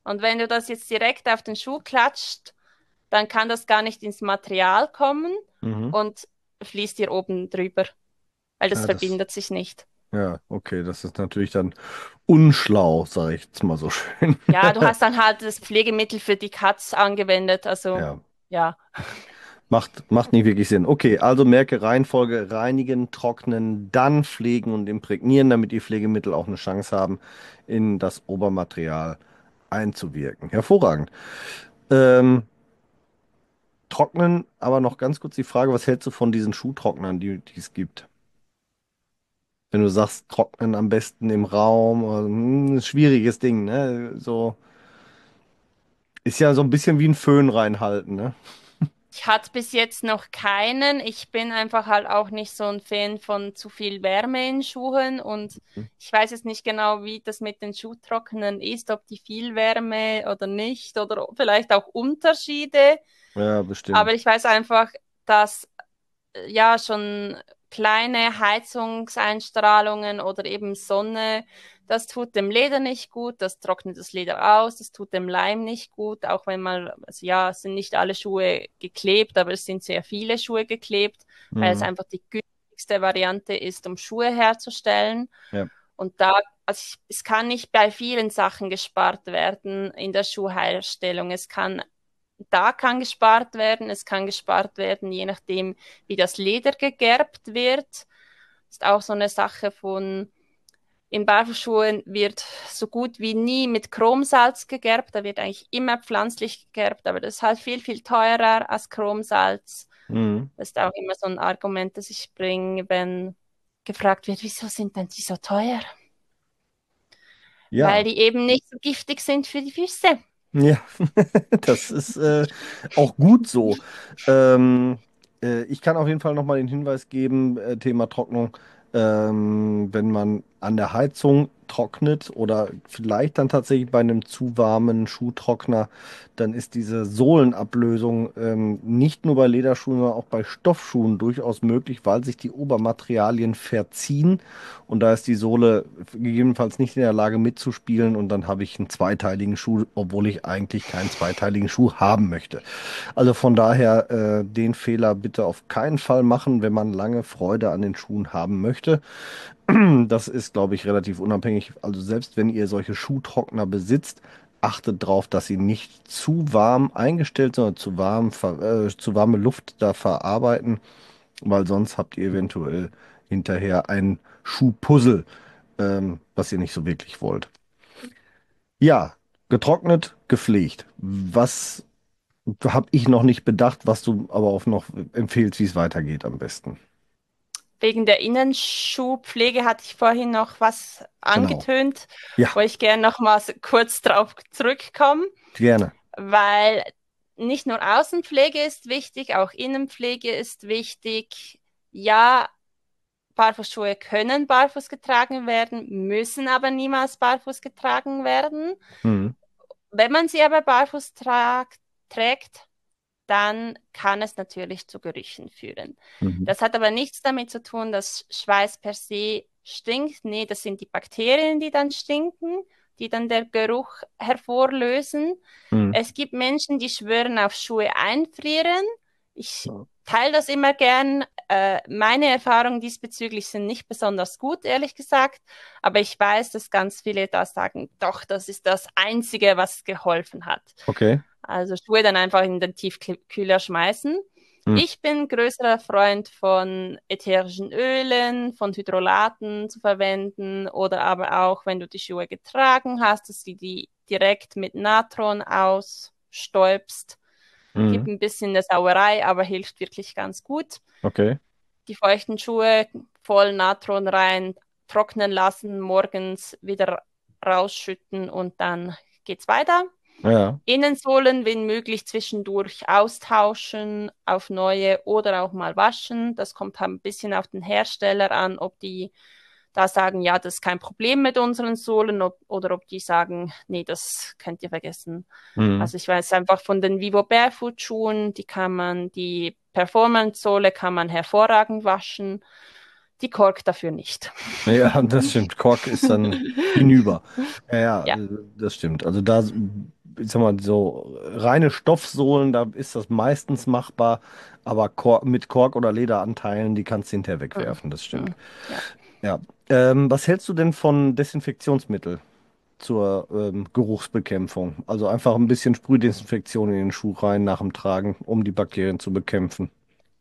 C: Und wenn du das jetzt direkt auf den Schuh klatscht, dann kann das gar nicht ins Material kommen
B: Mhm.
C: und fließt dir oben drüber, weil das
B: Ja, das,
C: verbindet sich nicht.
B: ja, okay, das ist natürlich dann unschlau, sage ich jetzt mal so schön.
C: Ja, du hast dann halt das Pflegemittel für die Katz angewendet, also
B: Ja,
C: ja.
B: macht, macht nicht wirklich Sinn. Okay, also merke Reihenfolge: reinigen, trocknen, dann pflegen und imprägnieren, damit die Pflegemittel auch eine Chance haben, in das Obermaterial einzuwirken. Hervorragend. Ähm, trocknen, aber noch ganz kurz die Frage: Was hältst du von diesen Schuhtrocknern, die, die es gibt? Wenn du sagst, trocknen am besten im Raum, also, hm, ein schwieriges Ding, ne? So, ist ja so ein bisschen wie ein Föhn reinhalten, ne?
C: Ich hatte bis jetzt noch keinen. Ich bin einfach halt auch nicht so ein Fan von zu viel Wärme in Schuhen und ich weiß jetzt nicht genau, wie das mit den Schuhtrocknern ist, ob die viel Wärme oder nicht oder vielleicht auch Unterschiede.
B: Ja,
C: Aber
B: bestimmt.
C: ich weiß einfach, dass äh, ja schon kleine Heizungseinstrahlungen oder eben Sonne, das tut dem Leder nicht gut, das trocknet das Leder aus, das tut dem Leim nicht gut, auch wenn mal, also ja, es sind nicht alle Schuhe geklebt, aber es sind sehr viele Schuhe geklebt, weil es
B: Mhm.
C: einfach die günstigste Variante ist, um Schuhe herzustellen.
B: Ja.
C: Und da, also ich, es kann nicht bei vielen Sachen gespart werden in der Schuhherstellung. Es kann, da kann gespart werden, es kann gespart werden, je nachdem, wie das Leder gegerbt wird. Ist auch so eine Sache von, in Barfußschuhen wird so gut wie nie mit Chromsalz gegerbt. Da wird eigentlich immer pflanzlich gegerbt, aber das ist halt viel, viel teurer als Chromsalz.
B: Mhm.
C: Das ist auch immer so ein Argument, das ich bringe, wenn gefragt wird, wieso sind denn die so teuer? Weil
B: Ja.
C: die eben nicht so giftig sind für die Füße.
B: Ja, das ist äh, auch gut so. Ähm, äh, ich kann auf jeden Fall nochmal den Hinweis geben, äh, Thema Trocknung: ähm, wenn man an der Heizung trocknet oder vielleicht dann tatsächlich bei einem zu warmen Schuhtrockner, dann ist diese Sohlenablösung ähm, nicht nur bei Lederschuhen, sondern auch bei Stoffschuhen durchaus möglich, weil sich die Obermaterialien verziehen. Und da ist die Sohle gegebenenfalls nicht in der Lage mitzuspielen und dann habe ich einen zweiteiligen Schuh, obwohl ich eigentlich keinen zweiteiligen Schuh haben möchte. Also von daher äh, den Fehler bitte auf keinen Fall machen, wenn man lange Freude an den Schuhen haben möchte. Das ist, glaube ich, relativ unabhängig. Also selbst wenn ihr solche Schuhtrockner besitzt, achtet darauf, dass sie nicht zu warm eingestellt, sondern zu warm, ver- äh, zu warme Luft da verarbeiten, weil sonst habt ihr eventuell hinterher ein Schuhpuzzle, ähm, was ihr nicht so wirklich wollt. Ja, getrocknet, gepflegt. Was habe ich noch nicht bedacht, was du aber auch noch empfehlst, wie es weitergeht am besten?
C: Wegen der Innenschuhpflege hatte ich vorhin noch was
B: Genau.
C: angetönt, wo
B: Ja,
C: ich gerne noch mal so kurz drauf zurückkomme,
B: gerne.
C: weil nicht nur Außenpflege ist wichtig, auch Innenpflege ist wichtig. Ja, Barfußschuhe können barfuß getragen werden, müssen aber niemals barfuß getragen werden.
B: Mhm.
C: Wenn man sie aber barfuß tragt, trägt, dann kann es natürlich zu Gerüchen führen.
B: Mhm.
C: Das hat aber nichts damit zu tun, dass Schweiß per se stinkt. Nee, das sind die Bakterien, die dann stinken, die dann der Geruch hervorlösen.
B: Mhm.
C: Es gibt Menschen, die schwören auf Schuhe einfrieren. Ich teile das immer gern. Äh, meine Erfahrungen diesbezüglich sind nicht besonders gut, ehrlich gesagt. Aber ich weiß, dass ganz viele da sagen, doch, das ist das Einzige, was geholfen hat.
B: Okay.
C: Also Schuhe dann einfach in den Tiefkühler schmeißen.
B: Mhm.
C: Ich bin größerer Freund von ätherischen Ölen, von Hydrolaten zu verwenden oder aber auch, wenn du die Schuhe getragen hast, dass du die direkt mit Natron ausstäubst. Gibt
B: Mhm.
C: ein bisschen eine Sauerei, aber hilft wirklich ganz gut.
B: Okay.
C: Die feuchten Schuhe voll Natron rein, trocknen lassen, morgens wieder rausschütten und dann geht's weiter.
B: Ja.
C: Innensohlen, wenn möglich, zwischendurch austauschen auf neue oder auch mal waschen. Das kommt ein bisschen auf den Hersteller an, ob die da sagen, ja, das ist kein Problem mit unseren Sohlen ob, oder ob die sagen, nee, das könnt ihr vergessen.
B: Mhm.
C: Also ich weiß einfach von den Vivo Barefoot Schuhen, die kann man, die Performance-Sohle kann man hervorragend waschen, die Kork dafür nicht.
B: Ja, das stimmt. Kork ist dann hinüber. Ja, ja,
C: Ja.
B: äh, das stimmt. Also da ich sag mal, so reine Stoffsohlen, da ist das meistens machbar, aber Kork, mit Kork- oder Lederanteilen, die kannst du hinterher
C: Mhm.
B: wegwerfen, das stimmt.
C: Mhm. Ja.
B: Ja. Ähm, was hältst du denn von Desinfektionsmittel zur ähm, Geruchsbekämpfung? Also einfach ein bisschen Sprühdesinfektion in den Schuh rein nach dem Tragen, um die Bakterien zu bekämpfen.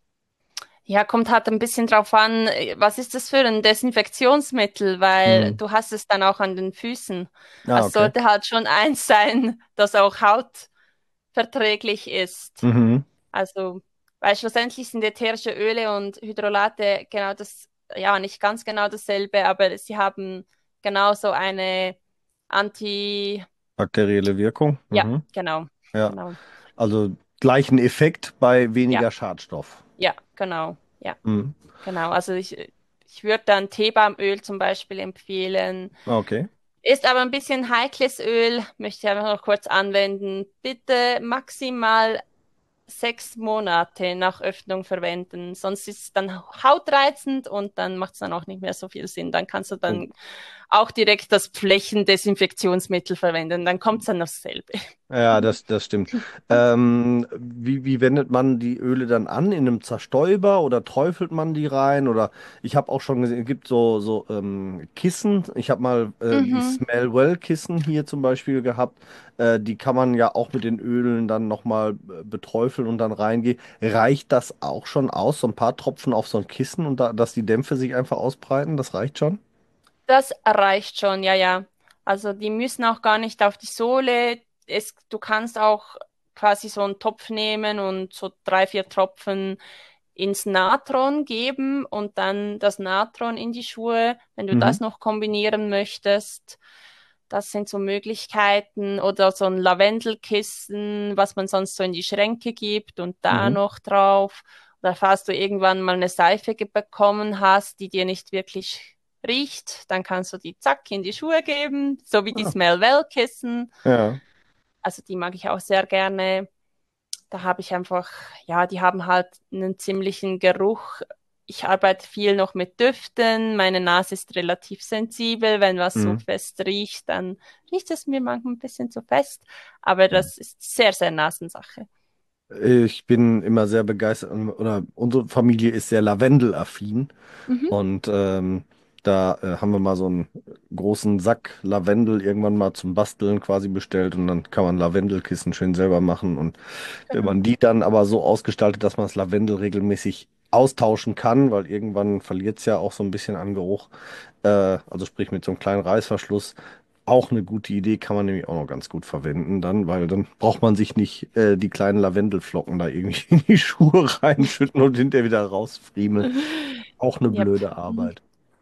C: Ja, kommt halt ein bisschen drauf an, äh, was ist das für ein Desinfektionsmittel, weil
B: Mhm.
C: du hast es dann auch an den Füßen.
B: Ah,
C: Also
B: okay.
C: sollte halt schon eins sein, das auch hautverträglich ist.
B: Mhm.
C: Also, weil schlussendlich sind ätherische Öle und Hydrolate genau das, ja, nicht ganz genau dasselbe, aber sie haben genauso eine Anti,
B: Bakterielle Wirkung.
C: ja,
B: Mhm.
C: genau,
B: Ja.
C: genau,
B: Also gleichen Effekt bei
C: ja,
B: weniger Schadstoff.
C: ja, genau, ja.
B: Mhm.
C: Genau, also ich, ich würde dann Teebaumöl zum Beispiel empfehlen.
B: Okay.
C: Ist aber ein bisschen heikles Öl, möchte ich einfach noch kurz anwenden. Bitte maximal sechs Monate nach Öffnung verwenden, sonst ist es dann hautreizend und dann macht es dann auch nicht mehr so viel Sinn. Dann kannst du
B: Oh.
C: dann auch direkt das Flächendesinfektionsmittel verwenden, dann kommt es dann dasselbe.
B: Ja, das, das stimmt. Ähm, wie, wie wendet man die Öle dann an? In einem Zerstäuber oder träufelt man die rein? Oder ich habe auch schon gesehen, es gibt so, so ähm, Kissen. Ich habe mal äh, die
C: Mhm.
B: Smell Well Kissen hier zum Beispiel gehabt. Äh, die kann man ja auch mit den Ölen dann nochmal äh, beträufeln und dann reingehen. Reicht das auch schon aus? So ein paar Tropfen auf so ein Kissen und da, dass die Dämpfe sich einfach ausbreiten? Das reicht schon?
C: Das reicht schon, ja, ja. Also die müssen auch gar nicht auf die Sohle. Es, du kannst auch quasi so einen Topf nehmen und so drei, vier Tropfen ins Natron geben und dann das Natron in die Schuhe, wenn du
B: Mhm.
C: das noch kombinieren möchtest. Das sind so Möglichkeiten. Oder so ein Lavendelkissen, was man sonst so in die Schränke gibt und da
B: Mhm.
C: noch drauf. Oder falls du irgendwann mal eine Seife ge- bekommen hast, die dir nicht wirklich riecht, dann kannst du die zack in die Schuhe geben, so wie die
B: Ah,
C: Smell Well Kissen.
B: ja.
C: Also die mag ich auch sehr gerne. Da habe ich einfach, ja, die haben halt einen ziemlichen Geruch. Ich arbeite viel noch mit Düften. Meine Nase ist relativ sensibel. Wenn was so
B: Mhm.
C: fest riecht, dann riecht es mir manchmal ein bisschen zu fest. Aber
B: Ja.
C: das ist sehr, sehr Nasensache.
B: Ich bin immer sehr begeistert, oder unsere Familie ist sehr lavendelaffin
C: Mhm.
B: und ähm, da äh, haben wir mal so einen großen Sack Lavendel irgendwann mal zum Basteln quasi bestellt und dann kann man Lavendelkissen schön selber machen und wenn
C: Genau.
B: man die dann aber so ausgestaltet, dass man das Lavendel regelmäßig austauschen kann, weil irgendwann verliert es ja auch so ein bisschen an Geruch, äh, also sprich mit so einem kleinen Reißverschluss, auch eine gute Idee, kann man nämlich auch noch ganz gut verwenden dann, weil dann braucht man sich nicht äh, die kleinen Lavendelflocken da irgendwie in die Schuhe reinschütten und hinterher wieder rausfriemeln. Auch eine
C: Yep.
B: blöde Arbeit.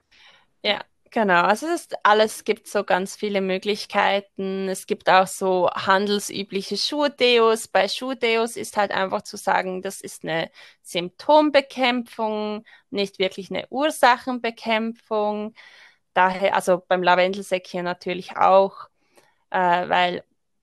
C: Ja, genau. Also es ist alles, gibt so ganz viele Möglichkeiten. Es gibt auch so handelsübliche Schuhdeos. Bei Schuhdeos ist halt einfach zu sagen, das ist eine Symptombekämpfung, nicht wirklich eine Ursachenbekämpfung. Daher, also beim Lavendelsäckchen natürlich auch, äh, weil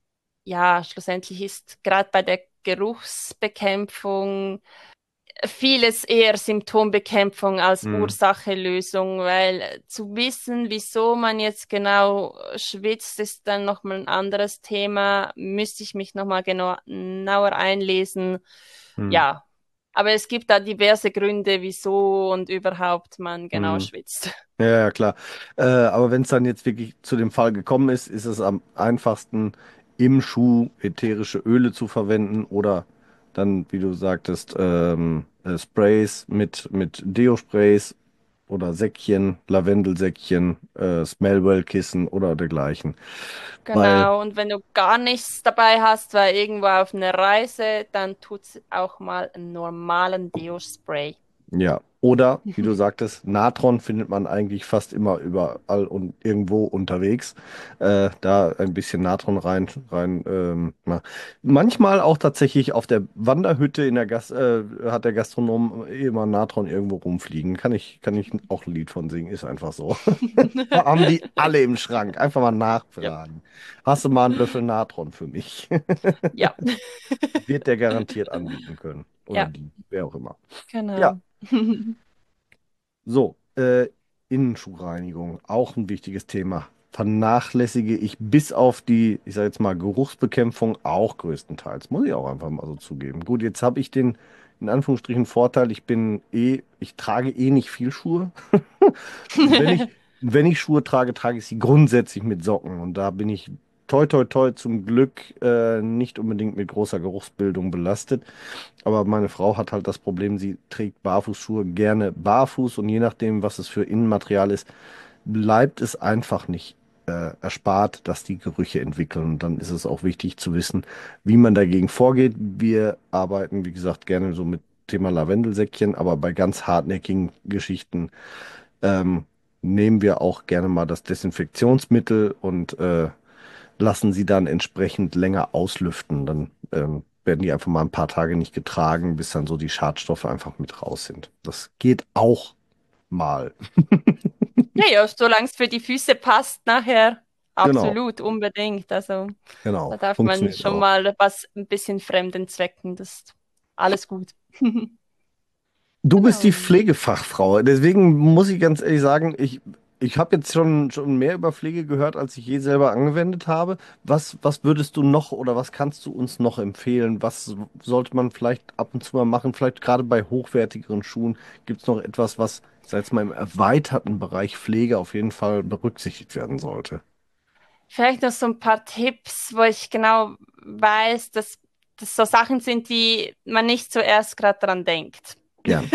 C: ja, schlussendlich ist gerade bei der Geruchsbekämpfung vieles eher Symptombekämpfung als
B: Hm.
C: Ursache-Lösung, weil zu wissen, wieso man jetzt genau schwitzt, ist dann nochmal ein anderes Thema. Müsste ich mich nochmal genau, genauer einlesen.
B: Hm.
C: Ja, aber es gibt da diverse Gründe, wieso und überhaupt man genau
B: Hm.
C: schwitzt.
B: Ja, ja, klar. Äh, aber wenn es dann jetzt wirklich zu dem Fall gekommen ist, ist es am einfachsten, im Schuh ätherische Öle zu verwenden oder dann, wie du sagtest, ähm, äh, Sprays mit, mit Deo-Sprays oder Säckchen, Lavendelsäckchen, äh, Smellwell-Kissen oder dergleichen. Weil,
C: Genau, und wenn du gar nichts dabei hast, weil irgendwo auf einer Reise, dann tut's auch mal einen normalen Deo-Spray.
B: ja, oder wie du sagtest, Natron findet man eigentlich fast immer überall und irgendwo unterwegs. Äh, da ein bisschen Natron rein, rein. Ähm, na. Manchmal auch tatsächlich auf der Wanderhütte in der Gas äh, hat der Gastronom immer Natron irgendwo rumfliegen. Kann ich, kann ich auch ein Lied von singen, ist einfach so. Haben die alle im Schrank. Einfach mal
C: Ja.
B: nachfragen. Hast du mal einen Löffel Natron für mich?
C: Ja,
B: Wird der garantiert anbieten können. Oder
C: ja,
B: die, wer auch immer. Ja.
C: genau.
B: So, äh, Innenschuhreinigung, auch ein wichtiges Thema. vernachlässige ich bis auf die, ich sage jetzt mal, Geruchsbekämpfung auch größtenteils. Muss ich auch einfach mal so zugeben. Gut, jetzt habe ich den, in Anführungsstrichen, Vorteil, ich bin eh, ich trage eh nicht viel Schuhe. Wenn ich, wenn ich Schuhe trage, trage ich sie grundsätzlich mit Socken. Und da bin ich toi toi toi zum Glück äh, nicht unbedingt mit großer Geruchsbildung belastet. Aber meine Frau hat halt das Problem, sie trägt Barfußschuhe gerne barfuß und je nachdem, was es für Innenmaterial ist, bleibt es einfach nicht äh, erspart, dass die Gerüche entwickeln. Und dann ist es auch wichtig zu wissen, wie man dagegen vorgeht. Wir arbeiten, wie gesagt, gerne so mit Thema Lavendelsäckchen, aber bei ganz hartnäckigen Geschichten ähm, nehmen wir auch gerne mal das Desinfektionsmittel und äh, lassen sie dann entsprechend länger auslüften. Dann ähm, werden die einfach mal ein paar Tage nicht getragen, bis dann so die Schadstoffe einfach mit raus sind. Das geht auch mal.
C: Ja, ja, solange es für die Füße passt, nachher
B: Genau,
C: absolut, unbedingt. Also
B: genau.
C: da darf man
B: Funktioniert
C: schon
B: auch.
C: mal was ein bisschen fremden Zwecken. Das ist alles gut.
B: Du bist die
C: Genau.
B: Pflegefachfrau. Deswegen muss ich ganz ehrlich sagen, ich, ich habe jetzt schon, schon mehr über Pflege gehört, als ich je selber angewendet habe. Was, was würdest du noch oder was kannst du uns noch empfehlen? Was sollte man vielleicht ab und zu mal machen? Vielleicht gerade bei hochwertigeren Schuhen gibt es noch etwas, was, ich sag jetzt mal, im erweiterten Bereich Pflege auf jeden Fall berücksichtigt werden sollte.
C: Vielleicht noch so ein paar Tipps, wo ich genau weiß, dass das so Sachen sind, die man nicht zuerst gerade dran denkt.
B: Gern.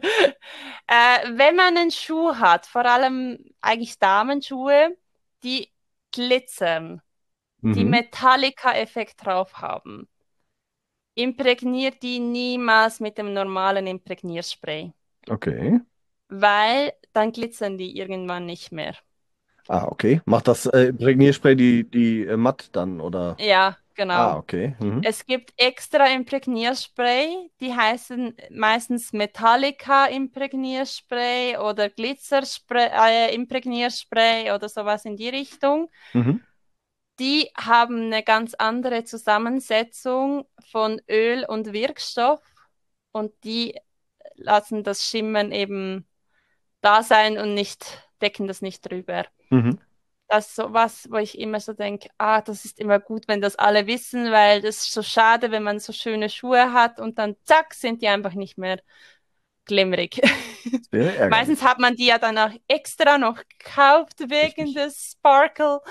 C: Äh, wenn man einen Schuh hat, vor allem eigentlich Damenschuhe, die glitzern, die
B: Mhm.
C: Metallica-Effekt drauf haben, imprägniert die niemals mit dem normalen Imprägnierspray,
B: Okay.
C: weil dann glitzern die irgendwann nicht mehr.
B: Ah, okay. Macht das äh, Imprägnierspray die, die äh, matt dann, oder?
C: Ja,
B: Ah,
C: genau.
B: okay. Mhm.
C: Es gibt extra Imprägnierspray, die heißen meistens Metallica Imprägnierspray oder Glitzerspray, äh, Imprägnierspray oder sowas in die Richtung.
B: Mhm.
C: Die haben eine ganz andere Zusammensetzung von Öl und Wirkstoff und die lassen das Schimmern eben da sein und nicht, decken das nicht drüber.
B: Mhm.
C: Das ist so was, wo ich immer so denke, ah, das ist immer gut, wenn das alle wissen, weil das ist so schade, wenn man so schöne Schuhe hat und dann zack, sind die einfach nicht mehr glimmerig.
B: Das wäre
C: Meistens
B: ärgerlich.
C: hat man die ja dann auch extra noch gekauft wegen
B: Richtig.
C: des Sparkle.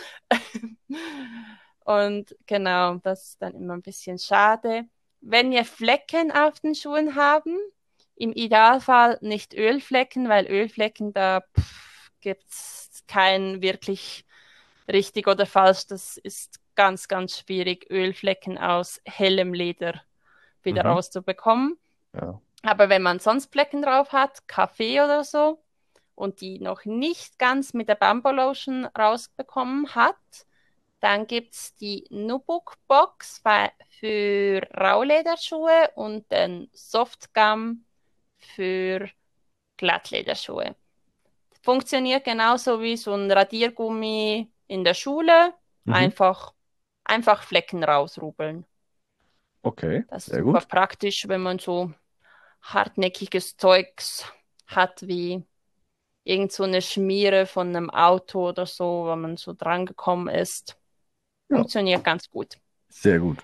C: Und genau, das ist dann immer ein bisschen schade. Wenn wir Flecken auf den Schuhen haben, im Idealfall nicht Ölflecken, weil Ölflecken, da gibt es kein wirklich richtig oder falsch. Das ist ganz, ganz schwierig, Ölflecken aus hellem Leder wieder
B: Mhm.
C: rauszubekommen.
B: Ja.
C: Aber wenn man sonst Flecken drauf hat, Kaffee oder so, und die noch nicht ganz mit der Bamboo Lotion rausbekommen hat, dann gibt es die Nubuck Box für Raulederschuhe und den Softgum für Glattlederschuhe. Funktioniert genauso wie so ein Radiergummi in der Schule.
B: Mhm.
C: Einfach, einfach Flecken rausrubeln.
B: Okay,
C: Das ist
B: sehr
C: super
B: gut.
C: praktisch, wenn man so hartnäckiges Zeugs hat wie irgend so eine Schmiere von einem Auto oder so, wenn man so drangekommen ist.
B: Ja,
C: Funktioniert ganz gut.
B: sehr gut.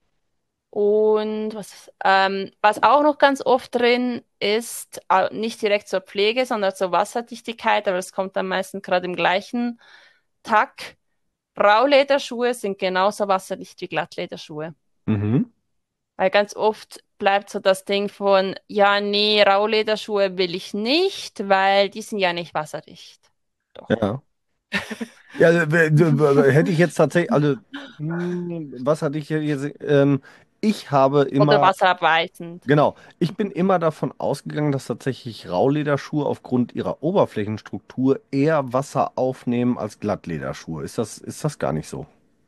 C: Und was, ähm, was auch noch ganz oft drin ist, äh, nicht direkt zur Pflege, sondern zur Wasserdichtigkeit, aber das kommt dann meistens gerade im gleichen Tag. Raulederschuhe sind genauso wasserdicht wie Glattlederschuhe.
B: Mhm.
C: Weil ganz oft bleibt so das Ding von, ja, nee, Raulederschuhe will ich nicht, weil die sind ja nicht wasserdicht. Doch.
B: Ja. Ja, w- w- hätte ich jetzt tatsächlich, also, hm, was hatte ich hier jetzt? Ähm, ich habe
C: Oder
B: immer,
C: wasserabweisend.
B: genau, ich bin immer davon ausgegangen, dass tatsächlich Raulederschuhe aufgrund ihrer Oberflächenstruktur eher Wasser aufnehmen als Glattlederschuhe. Ist das, ist das gar nicht so?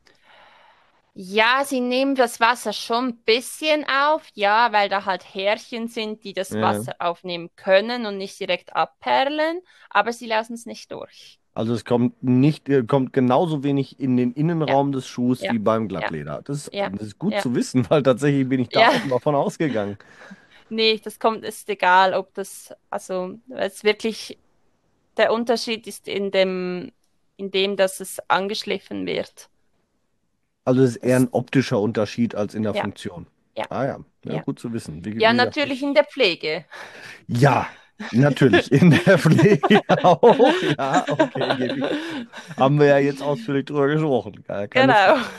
C: Ja, sie nehmen das Wasser schon ein bisschen auf, ja, weil da halt Härchen sind, die das
B: Ja.
C: Wasser aufnehmen können und nicht direkt abperlen, aber sie lassen es nicht durch.
B: Also es kommt nicht, äh, kommt genauso wenig in den
C: Ja,
B: Innenraum des Schuhs
C: ja,
B: wie beim
C: ja,
B: Glattleder. Das ist,
C: ja,
B: das ist gut
C: ja,
B: zu wissen, weil tatsächlich bin ich da
C: ja.
B: auch immer von ausgegangen.
C: Nee, das kommt, ist egal, ob das, also, es wirklich, der Unterschied ist in dem indem dass es angeschliffen wird.
B: Also es ist eher
C: Das,
B: ein optischer Unterschied als in der
C: ja,
B: Funktion.
C: ja,
B: Ah ja, ja,
C: ja.
B: gut zu wissen. Wie,
C: Ja,
B: wie gesagt,
C: natürlich in
B: ich,
C: der Pflege.
B: ja, natürlich, in der Pflege auch. Ja, okay, gebe ich zu. Haben wir ja jetzt ausführlich drüber gesprochen. Keine keine
C: Genau.
B: Frage.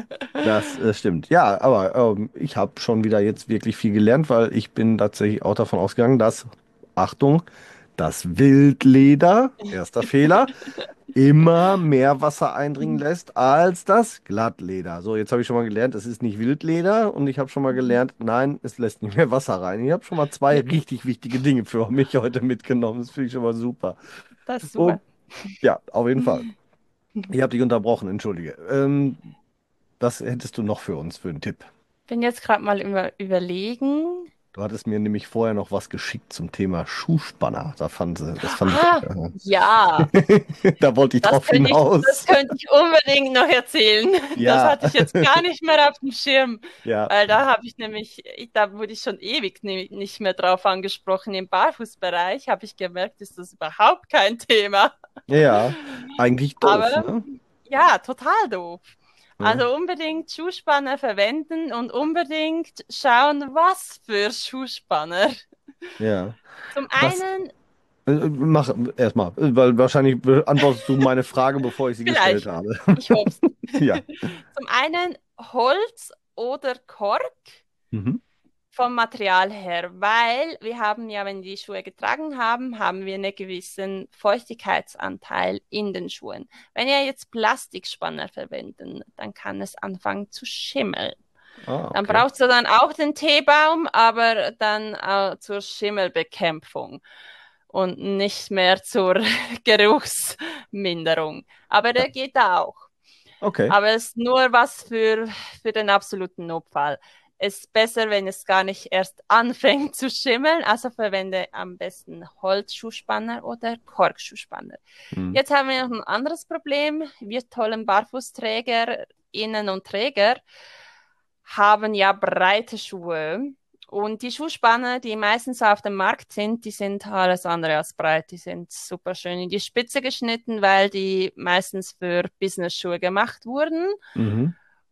B: Das äh, stimmt. Ja, aber ähm, ich habe schon wieder jetzt wirklich viel gelernt, weil ich bin tatsächlich auch davon ausgegangen, dass, Achtung, das Wildleder, erster Fehler, immer mehr Wasser eindringen lässt als das Glattleder. So, jetzt habe ich schon mal gelernt, es ist nicht Wildleder und ich habe schon mal gelernt, nein, es lässt nicht mehr Wasser rein. Ich habe schon mal zwei richtig wichtige Dinge für mich heute mitgenommen. Das finde ich schon mal super.
C: Das ist
B: Und
C: super.
B: ja, auf jeden Fall. Ich habe dich unterbrochen, entschuldige. Ähm, was hättest du noch für uns für einen Tipp?
C: Bin jetzt gerade mal über, überlegen.
B: Du hattest mir nämlich vorher noch was geschickt zum Thema Schuhspanner. Da fand sie, das fand ich,
C: Ah, ja,
B: äh, da wollte ich
C: das
B: drauf
C: könnte ich, das
B: hinaus.
C: könnte ich unbedingt noch erzählen. Das
B: Ja,
C: hatte ich jetzt gar nicht mehr auf dem Schirm,
B: ja,
C: weil da habe ich nämlich, ich- da wurde ich schon ewig ne- nicht mehr drauf angesprochen. Im Barfußbereich habe ich gemerkt, ist das überhaupt kein Thema.
B: ja, eigentlich doof,
C: Aber
B: ne?
C: ja, total doof.
B: Ja,
C: Also unbedingt Schuhspanner verwenden und unbedingt schauen, was für Schuhspanner.
B: ja.
C: Zum
B: Was,
C: einen,
B: äh, mach erstmal, weil wahrscheinlich beantwortest du meine Frage, bevor ich sie gestellt
C: vielleicht,
B: habe.
C: ich hoffe es.
B: Ja.
C: Zum einen Holz oder Kork
B: Mhm.
C: vom Material her, weil wir haben ja, wenn wir die Schuhe getragen haben, haben wir einen gewissen Feuchtigkeitsanteil in den Schuhen. Wenn wir jetzt Plastikspanner verwenden, dann kann es anfangen zu schimmeln.
B: Ah,
C: Dann
B: okay.
C: brauchst du dann auch den Teebaum, aber dann äh, zur Schimmelbekämpfung und nicht mehr zur Geruchsminderung. Aber
B: Ja,
C: der geht auch.
B: okay.
C: Aber es ist nur was für, für den absoluten Notfall. Es ist besser, wenn es gar nicht erst anfängt zu schimmeln. Also verwende am besten Holzschuhspanner oder Korkschuhspanner.
B: Mhm.
C: Jetzt haben wir noch ein anderes Problem. Wir tollen Barfußträgerinnen und Träger haben ja breite Schuhe. Und die Schuhspanner, die meistens auf dem Markt sind, die sind alles andere als breit. Die sind super schön in die Spitze geschnitten, weil die meistens für Business-Schuhe gemacht wurden.
B: Mhm.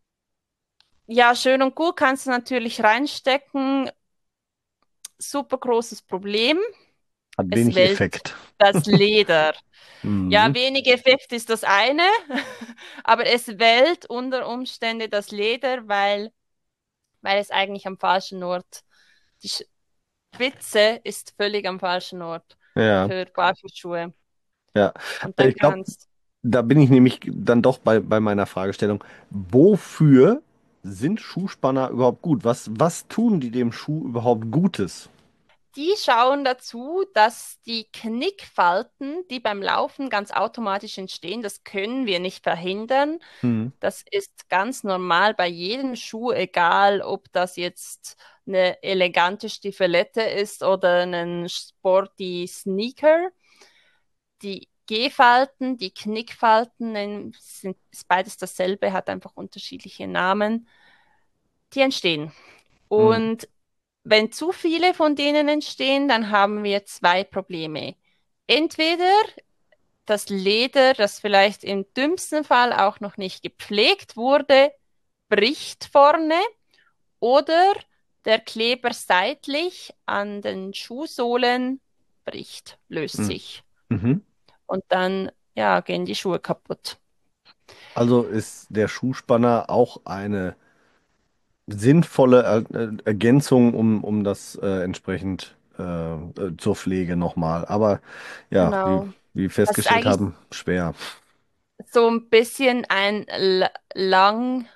C: Ja, schön und gut kannst du natürlich reinstecken. Super großes Problem.
B: Hat
C: Es
B: wenig
C: wellt
B: Effekt.
C: das Leder. Ja,
B: Mhm.
C: wenig Effekt ist das eine, aber es wellt unter Umständen das Leder, weil, weil es eigentlich am falschen Ort, die Spitze ist völlig am falschen Ort
B: Ja,
C: für Barfußschuhe.
B: ja.
C: Und dann
B: Ich glaube,
C: kannst
B: da bin ich nämlich dann doch bei, bei meiner Fragestellung. Wofür sind Schuhspanner überhaupt gut? Was, was tun die dem Schuh überhaupt Gutes?
C: die schauen dazu, dass die Knickfalten, die beim Laufen ganz automatisch entstehen, das können wir nicht verhindern.
B: Mhm.
C: Das ist ganz normal bei jedem Schuh, egal ob das jetzt eine elegante Stiefelette ist oder ein sporty Sneaker. Die G-Falten, die Knickfalten, sind, ist beides dasselbe, hat einfach unterschiedliche Namen. Die entstehen.
B: Mhm.
C: Und wenn zu viele von denen entstehen, dann haben wir zwei Probleme. Entweder das Leder, das vielleicht im dümmsten Fall auch noch nicht gepflegt wurde, bricht vorne oder der Kleber seitlich an den Schuhsohlen bricht, löst
B: Mhm.
C: sich.
B: Mhm.
C: Und dann, ja, gehen die Schuhe kaputt.
B: Also ist der Schuhspanner auch eine sinnvolle Er äh, Ergänzung, um, um das äh, entsprechend äh, äh, zur Pflege nochmal. Aber ja, wie,
C: Genau.
B: wie wir
C: Das ist
B: festgestellt
C: eigentlich
B: haben, schwer.
C: so ein bisschen ein l- lang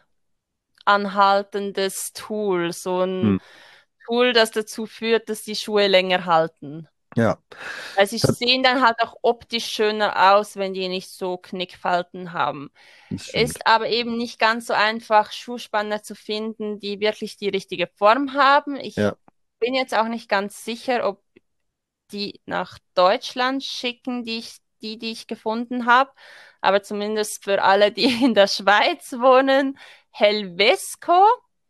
C: anhaltendes Tool, so
B: Hm.
C: ein Tool, das dazu führt, dass die Schuhe länger halten.
B: Ja,
C: Also sie
B: das
C: sehen dann halt auch optisch schöner aus, wenn die nicht so Knickfalten haben.
B: das stimmt.
C: Ist aber eben nicht ganz so einfach, Schuhspanner zu finden, die wirklich die richtige Form haben. Ich
B: Ja,
C: bin jetzt auch nicht ganz sicher, ob die nach Deutschland schicken, die ich, die, die ich gefunden habe. Aber zumindest für alle, die in der Schweiz wohnen, Helvesco.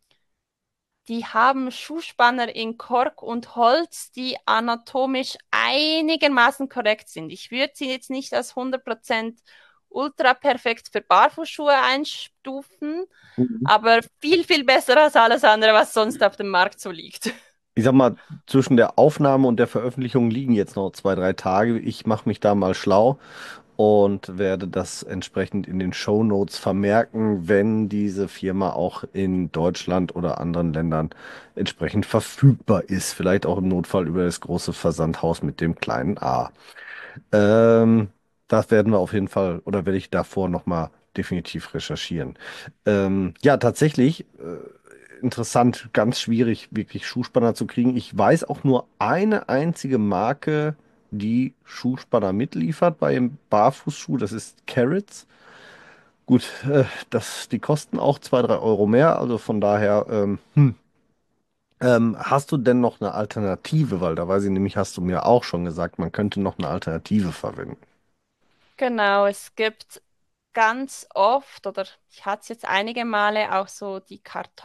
C: Die haben Schuhspanner in Kork und Holz, die anatomisch einigermaßen korrekt sind. Ich würde sie jetzt nicht als hundert Prozent ultra perfekt für Barfußschuhe einstufen,
B: Mhm.
C: aber viel, viel besser als alles andere, was sonst auf dem Markt so liegt.
B: Ich sag mal, zwischen der Aufnahme und der Veröffentlichung liegen jetzt noch zwei, drei Tage. Ich mache mich da mal schlau und werde das entsprechend in den Shownotes vermerken, wenn diese Firma auch in Deutschland oder anderen Ländern entsprechend verfügbar ist. Vielleicht auch im Notfall über das große Versandhaus mit dem kleinen A. Ähm, Das werden wir auf jeden Fall, oder werde ich davor nochmal definitiv recherchieren. Ähm, ja, tatsächlich, äh, interessant, ganz schwierig, wirklich Schuhspanner zu kriegen. Ich weiß auch nur eine einzige Marke, die Schuhspanner mitliefert bei dem Barfußschuh. Das ist Carrots. Gut, äh, das, die kosten auch zwei, drei Euro mehr. Also von daher, ähm, hm. Ähm, hast du denn noch eine Alternative? Weil da weiß ich nämlich, hast du mir auch schon gesagt, man könnte noch eine Alternative verwenden.
C: Genau, es gibt ganz oft, oder ich hatte es jetzt einige Male, auch so die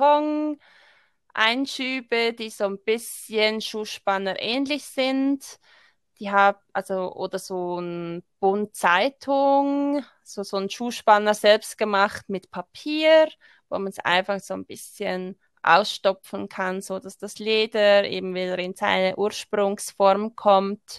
C: Karton-Einschübe, die so ein bisschen Schuhspanner ähnlich sind. Die haben, also, oder so ein Bund Zeitung, so, so ein Schuhspanner selbst gemacht mit Papier, wo man es einfach so ein bisschen ausstopfen kann, so dass das Leder eben wieder in seine Ursprungsform kommt.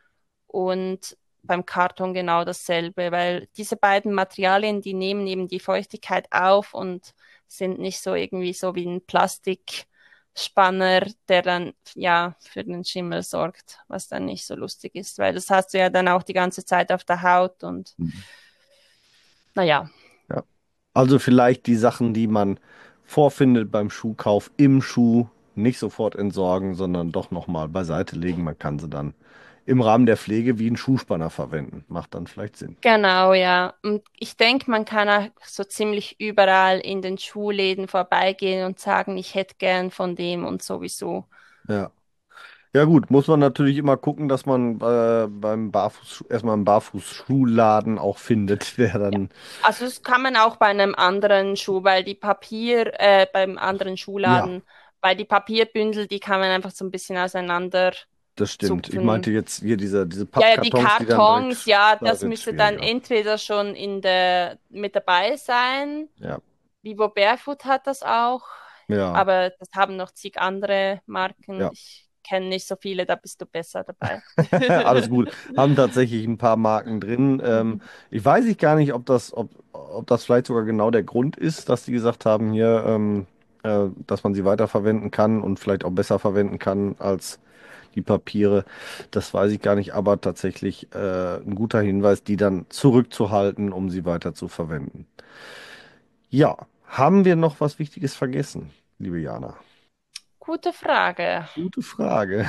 C: Und beim Karton genau dasselbe, weil diese beiden Materialien, die nehmen eben die Feuchtigkeit auf und sind nicht so irgendwie so wie ein Plastikspanner, der dann ja für den Schimmel sorgt, was dann nicht so lustig ist, weil das hast du ja dann auch die ganze Zeit auf der Haut und
B: Mhm.
C: naja,
B: Ja. Also vielleicht die Sachen, die man vorfindet beim Schuhkauf im Schuh, nicht sofort entsorgen, sondern doch nochmal beiseite legen. Man kann sie dann im Rahmen der Pflege wie einen Schuhspanner verwenden. Macht dann vielleicht Sinn.
C: genau, ja. Und ich denke, man kann auch so ziemlich überall in den Schuhläden vorbeigehen und sagen, ich hätte gern von dem und sowieso.
B: Ja. Ja gut, muss man natürlich immer gucken, dass man äh, beim Barfuß erstmal einen Barfußschuhladen auch findet, der
C: Ja.
B: dann,
C: Also das kann man auch bei einem anderen Schuh, weil die Papier, äh, beim anderen
B: ja,
C: Schuhladen, weil die Papierbündel, die kann man einfach so ein bisschen auseinander
B: das stimmt. Ich
C: zupfen.
B: meinte jetzt hier diese, diese
C: Ja, ja, die
B: Pappkartons, die dann
C: Kartons,
B: direkt,
C: ja,
B: da
C: das
B: wird es
C: müsste dann
B: schwieriger.
C: entweder schon in der, mit dabei sein.
B: Ja,
C: Vivo Barefoot hat das auch,
B: ja.
C: aber das haben noch zig andere Marken.
B: Ja.
C: Ich kenne nicht so viele, da bist du besser dabei.
B: Alles gut. Haben tatsächlich ein paar Marken drin. Ähm, ich weiß ich gar nicht, ob das, ob, ob das vielleicht sogar genau der Grund ist, dass die gesagt haben, hier, ähm, äh, dass man sie weiterverwenden kann und vielleicht auch besser verwenden kann als die Papiere. Das weiß ich gar nicht, aber tatsächlich äh, ein guter Hinweis, die dann zurückzuhalten, um sie weiter zu verwenden. Ja, haben wir noch was Wichtiges vergessen, liebe Jana?
C: Gute Frage.
B: Gute Frage.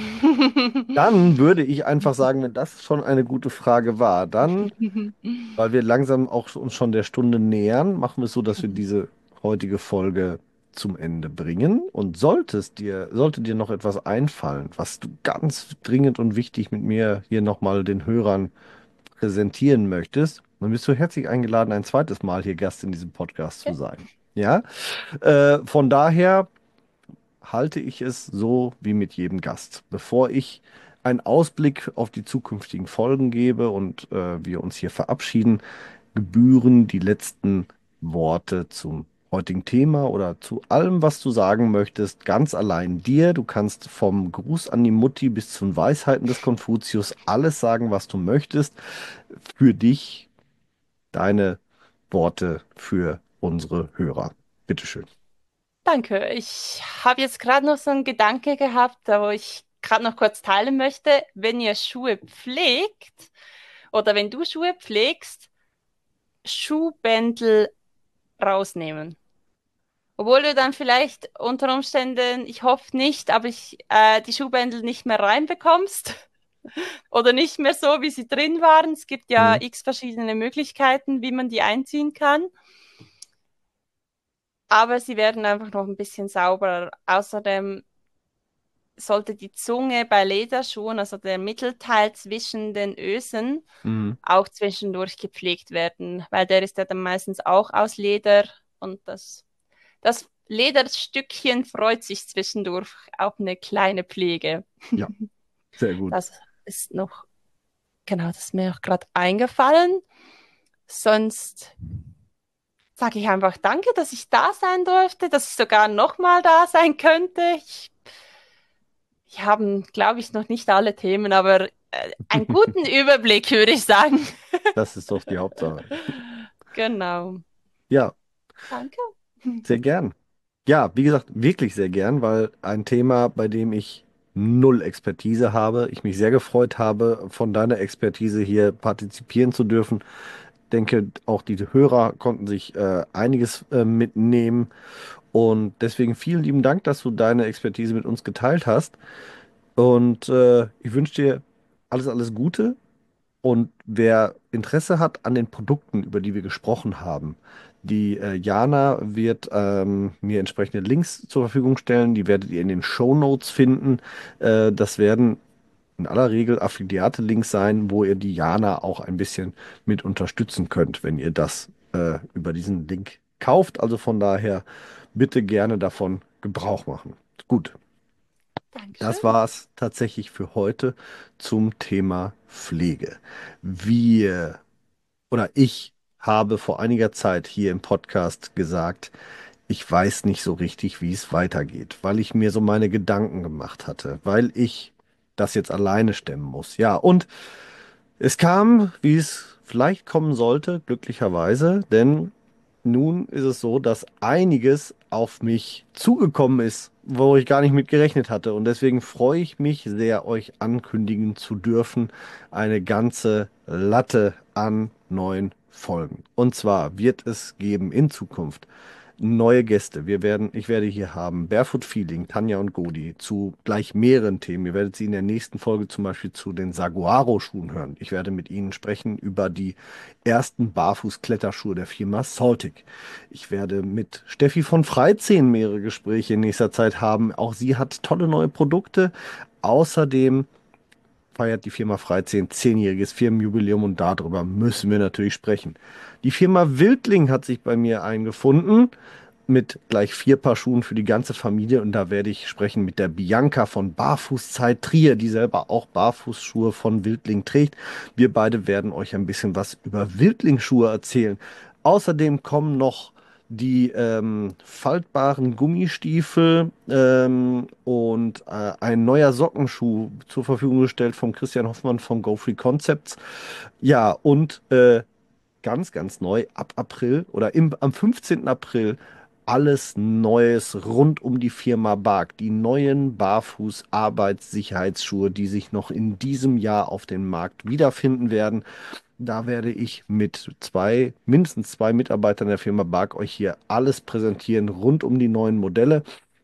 B: Dann würde ich einfach sagen, wenn das schon eine gute Frage war, dann, weil wir langsam auch uns schon der Stunde nähern, machen wir es so, dass wir diese heutige Folge zum Ende bringen. Und solltest dir, sollte dir noch etwas einfallen, was du ganz dringend und wichtig mit mir hier nochmal den Hörern präsentieren möchtest, dann bist du herzlich eingeladen, ein zweites Mal hier Gast in diesem Podcast zu
C: Okay.
B: sein. Ja, äh, von daher halte ich es so wie mit jedem Gast. Bevor ich einen Ausblick auf die zukünftigen Folgen gebe und äh, wir uns hier verabschieden, gebühren die letzten Worte zum heutigen Thema oder zu allem, was du sagen möchtest, ganz allein dir. Du kannst vom Gruß an die Mutti bis zu den Weisheiten des Konfuzius alles sagen, was du möchtest. Für dich deine Worte für unsere Hörer. Bitteschön.
C: Danke. Ich habe jetzt gerade noch so einen Gedanke gehabt, wo ich gerade noch kurz teilen möchte. Wenn ihr Schuhe pflegt oder wenn du Schuhe pflegst, Schuhbändel rausnehmen. Obwohl du dann vielleicht unter Umständen, ich hoffe nicht, aber ich, äh, die Schuhbändel nicht mehr reinbekommst oder nicht mehr so, wie sie drin waren. Es gibt ja
B: Mhm.
C: x verschiedene Möglichkeiten, wie man die einziehen kann. Aber sie werden einfach noch ein bisschen sauberer. Außerdem sollte die Zunge bei Lederschuhen, also der Mittelteil zwischen den Ösen,
B: Mhm.
C: auch zwischendurch gepflegt werden, weil der ist ja dann meistens auch aus Leder und das, das Lederstückchen freut sich zwischendurch auf eine kleine Pflege.
B: Ja, sehr gut.
C: Das ist noch, genau, das ist mir auch gerade eingefallen. sonst sage ich einfach danke, dass ich da sein durfte, dass ich sogar nochmal da sein könnte. Ich, ich habe, glaube ich, noch nicht alle Themen, aber äh, einen guten Überblick, würde ich sagen.
B: Das ist doch die Hauptsache.
C: Genau.
B: Ja,
C: Danke.
B: sehr gern. Ja, wie gesagt, wirklich sehr gern, weil ein Thema, bei dem ich null Expertise habe, ich mich sehr gefreut habe, von deiner Expertise hier partizipieren zu dürfen. Denke, auch die Hörer konnten sich äh, einiges äh, mitnehmen. Und deswegen vielen lieben Dank, dass du deine Expertise mit uns geteilt hast. Und äh, ich wünsche dir alles, alles Gute. Und wer Interesse hat an den Produkten, über die wir gesprochen haben, die äh, Jana wird ähm, mir entsprechende Links zur Verfügung stellen. Die werdet ihr in den Shownotes finden. Äh, das werden in aller Regel Affiliate-Links sein, wo ihr die Jana auch ein bisschen mit unterstützen könnt, wenn ihr das äh, über diesen Link kauft. Also von daher bitte gerne davon Gebrauch machen. Gut, das
C: Dankeschön.
B: war es tatsächlich für heute zum Thema Pflege. Wir oder ich habe vor einiger Zeit hier im Podcast gesagt, ich weiß nicht so richtig, wie es weitergeht, weil ich mir so meine Gedanken gemacht hatte, weil ich das jetzt alleine stemmen muss. Ja, und es kam, wie es vielleicht kommen sollte, glücklicherweise, denn nun ist es so, dass einiges auf mich zugekommen ist, wo ich gar nicht mit gerechnet hatte. Und deswegen freue ich mich sehr, euch ankündigen zu dürfen, eine ganze Latte an neuen Folgen. Und zwar wird es geben in Zukunft neue Gäste. Wir werden, ich werde hier haben Barefoot Feeling, Tanja und Godi zu gleich mehreren Themen. Ihr werdet sie in der nächsten Folge zum Beispiel zu den Saguaro-Schuhen hören. Ich werde mit ihnen sprechen über die ersten Barfuß-Kletterschuhe der Firma Saltic. Ich werde mit Steffi von Freizehn mehrere Gespräche in nächster Zeit haben. Auch sie hat tolle neue Produkte. Außerdem feiert die Firma Freizehn zehnjähriges Firmenjubiläum und darüber müssen wir natürlich sprechen. Die Firma Wildling hat sich bei mir eingefunden mit gleich vier Paar Schuhen für die ganze Familie und da werde ich sprechen mit der Bianca von Barfußzeit Trier, die selber auch Barfußschuhe von Wildling trägt. Wir beide werden euch ein bisschen was über Wildling-Schuhe erzählen. Außerdem kommen noch die ähm, faltbaren Gummistiefel ähm, und äh, ein neuer Sockenschuh zur Verfügung gestellt von Christian Hoffmann von Go Free Concepts. Ja, und äh, ganz, ganz neu ab April oder im, am fünfzehnten April alles Neues rund um die Firma Bark. Die neuen Barfuß-Arbeitssicherheitsschuhe, die sich noch in diesem Jahr auf dem Markt wiederfinden werden. Da werde ich mit zwei, mindestens zwei Mitarbeitern der Firma Bark euch hier alles präsentieren rund um die neuen Modelle.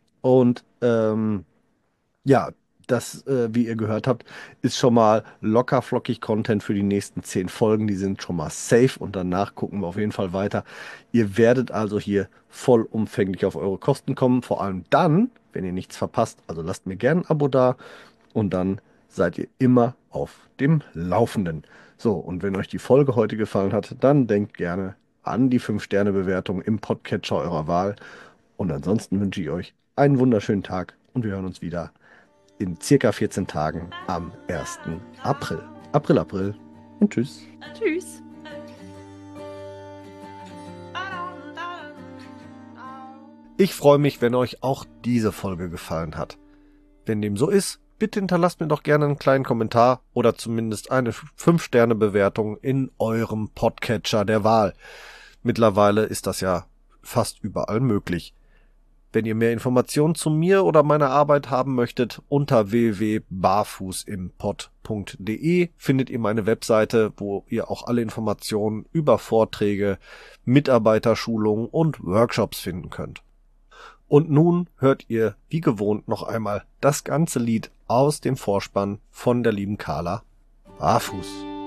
B: Und ähm, ja, das, äh, wie ihr gehört habt, ist schon mal locker flockig Content für die nächsten zehn Folgen. Die sind schon mal safe und danach gucken wir auf jeden Fall weiter. Ihr werdet also hier vollumfänglich auf eure Kosten kommen. Vor allem dann, wenn ihr nichts verpasst. Also lasst mir gerne ein Abo da und dann seid ihr immer auf dem Laufenden. So, und wenn euch die Folge heute gefallen hat, dann denkt gerne an die fünf Sterne Bewertung im Podcatcher eurer Wahl. Und ansonsten wünsche ich euch einen wunderschönen Tag und wir hören uns wieder in circa vierzehn Tagen am ersten April. April, April und tschüss.
C: Tschüss.
B: Ich freue mich, wenn euch auch diese Folge gefallen hat. Wenn dem so ist, bitte hinterlasst mir doch gerne einen kleinen Kommentar oder zumindest eine fünf Sterne Bewertung in eurem Podcatcher der Wahl. Mittlerweile ist das ja fast überall möglich. Wenn ihr mehr Informationen zu mir oder meiner Arbeit haben möchtet, unter w w w punkt barfußimpod punkt d e findet ihr meine Webseite, wo ihr auch alle Informationen über Vorträge, Mitarbeiterschulungen und Workshops finden könnt. Und nun hört ihr wie gewohnt noch einmal das ganze Lied aus dem Vorspann von der lieben Carla. Barfuß.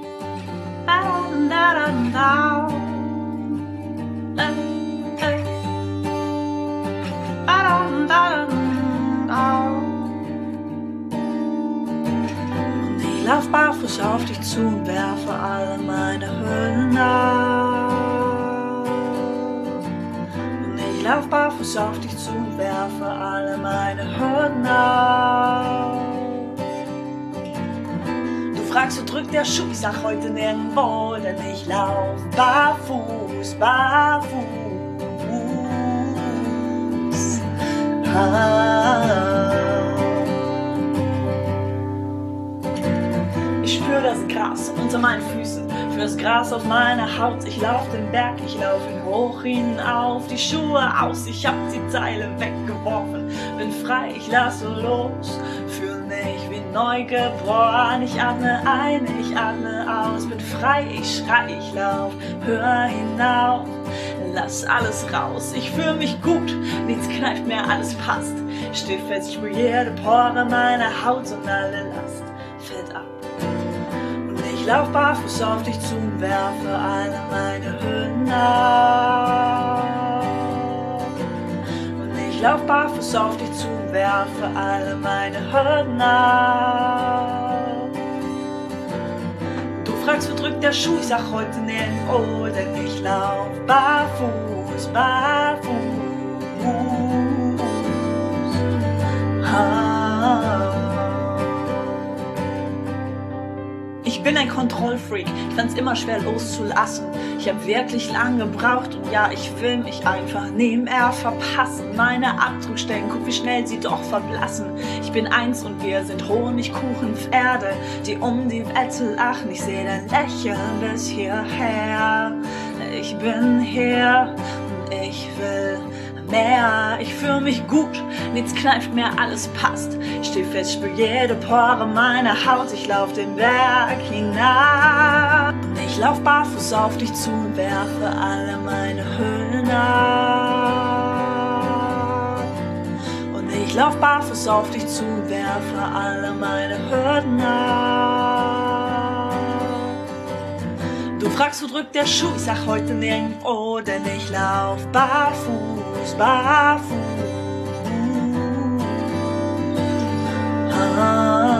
A: Und ich lauf barfuß auf dich zu und werfe alle meine Hüllen auf. Und ich lauf barfuß auf dich zu und werfe alle meine Hürden auf. Du fragst fragst, wo drückt der Schuh? Ich sag heute nirgendwo, denn ich lauf barfuß, barfuß. Ah. Ich spür das Gras unter meinen Füßen, für das Gras auf meiner Haut. Ich lauf den Berg, ich lauf ihn hoch hinauf, die Schuhe aus, ich hab die Teile weggeworfen. Bin frei, ich lasse los, fühl mich wie neugeboren. Ich atme ein, ich atme aus, bin frei, ich schrei, ich lauf, hör hinauf. Lass alles raus, ich fühl mich gut, nichts kneift mehr, alles passt. Steh fest, ich spür jede Pore meiner Haut und alle Last fällt ab. Und ich lauf barfuß auf dich zu und werfe alle meine Hüllen ab. Und ich lauf barfuß auf dich zu und werfe alle meine Hürden ab. Du fragst, wo drückt der Schuh? Ich sag heute nirgendwo, denn ich lauf barfuß, barfuß. Ah. Ich bin ein Kontrollfreak, ich fand's immer schwer loszulassen. Ich hab wirklich lang gebraucht und ja, ich will mich einfach nie mehr verpassen. Meine Abdruckstellen, guck wie schnell sie doch verblassen. Ich bin eins und wir sind Honigkuchenpferde, die um die Wette lachen. Ich seh dein Lächeln bis hierher. Ich bin hier und ich will mehr. Ich fühl mich gut, nichts kneift mehr, alles passt. Ich steh fest, spür jede Pore meiner Haut. Ich lauf den Berg hinab. Und ich lauf barfuß auf dich zu und werfe alle meine Hüllen ab. Und ich lauf barfuß auf dich zu und werfe alle meine Hürden ab. Du fragst, wo drückt der Schuh? Ich sag heute nirgendwo, denn ich lauf barfuß, barfuß. Ah.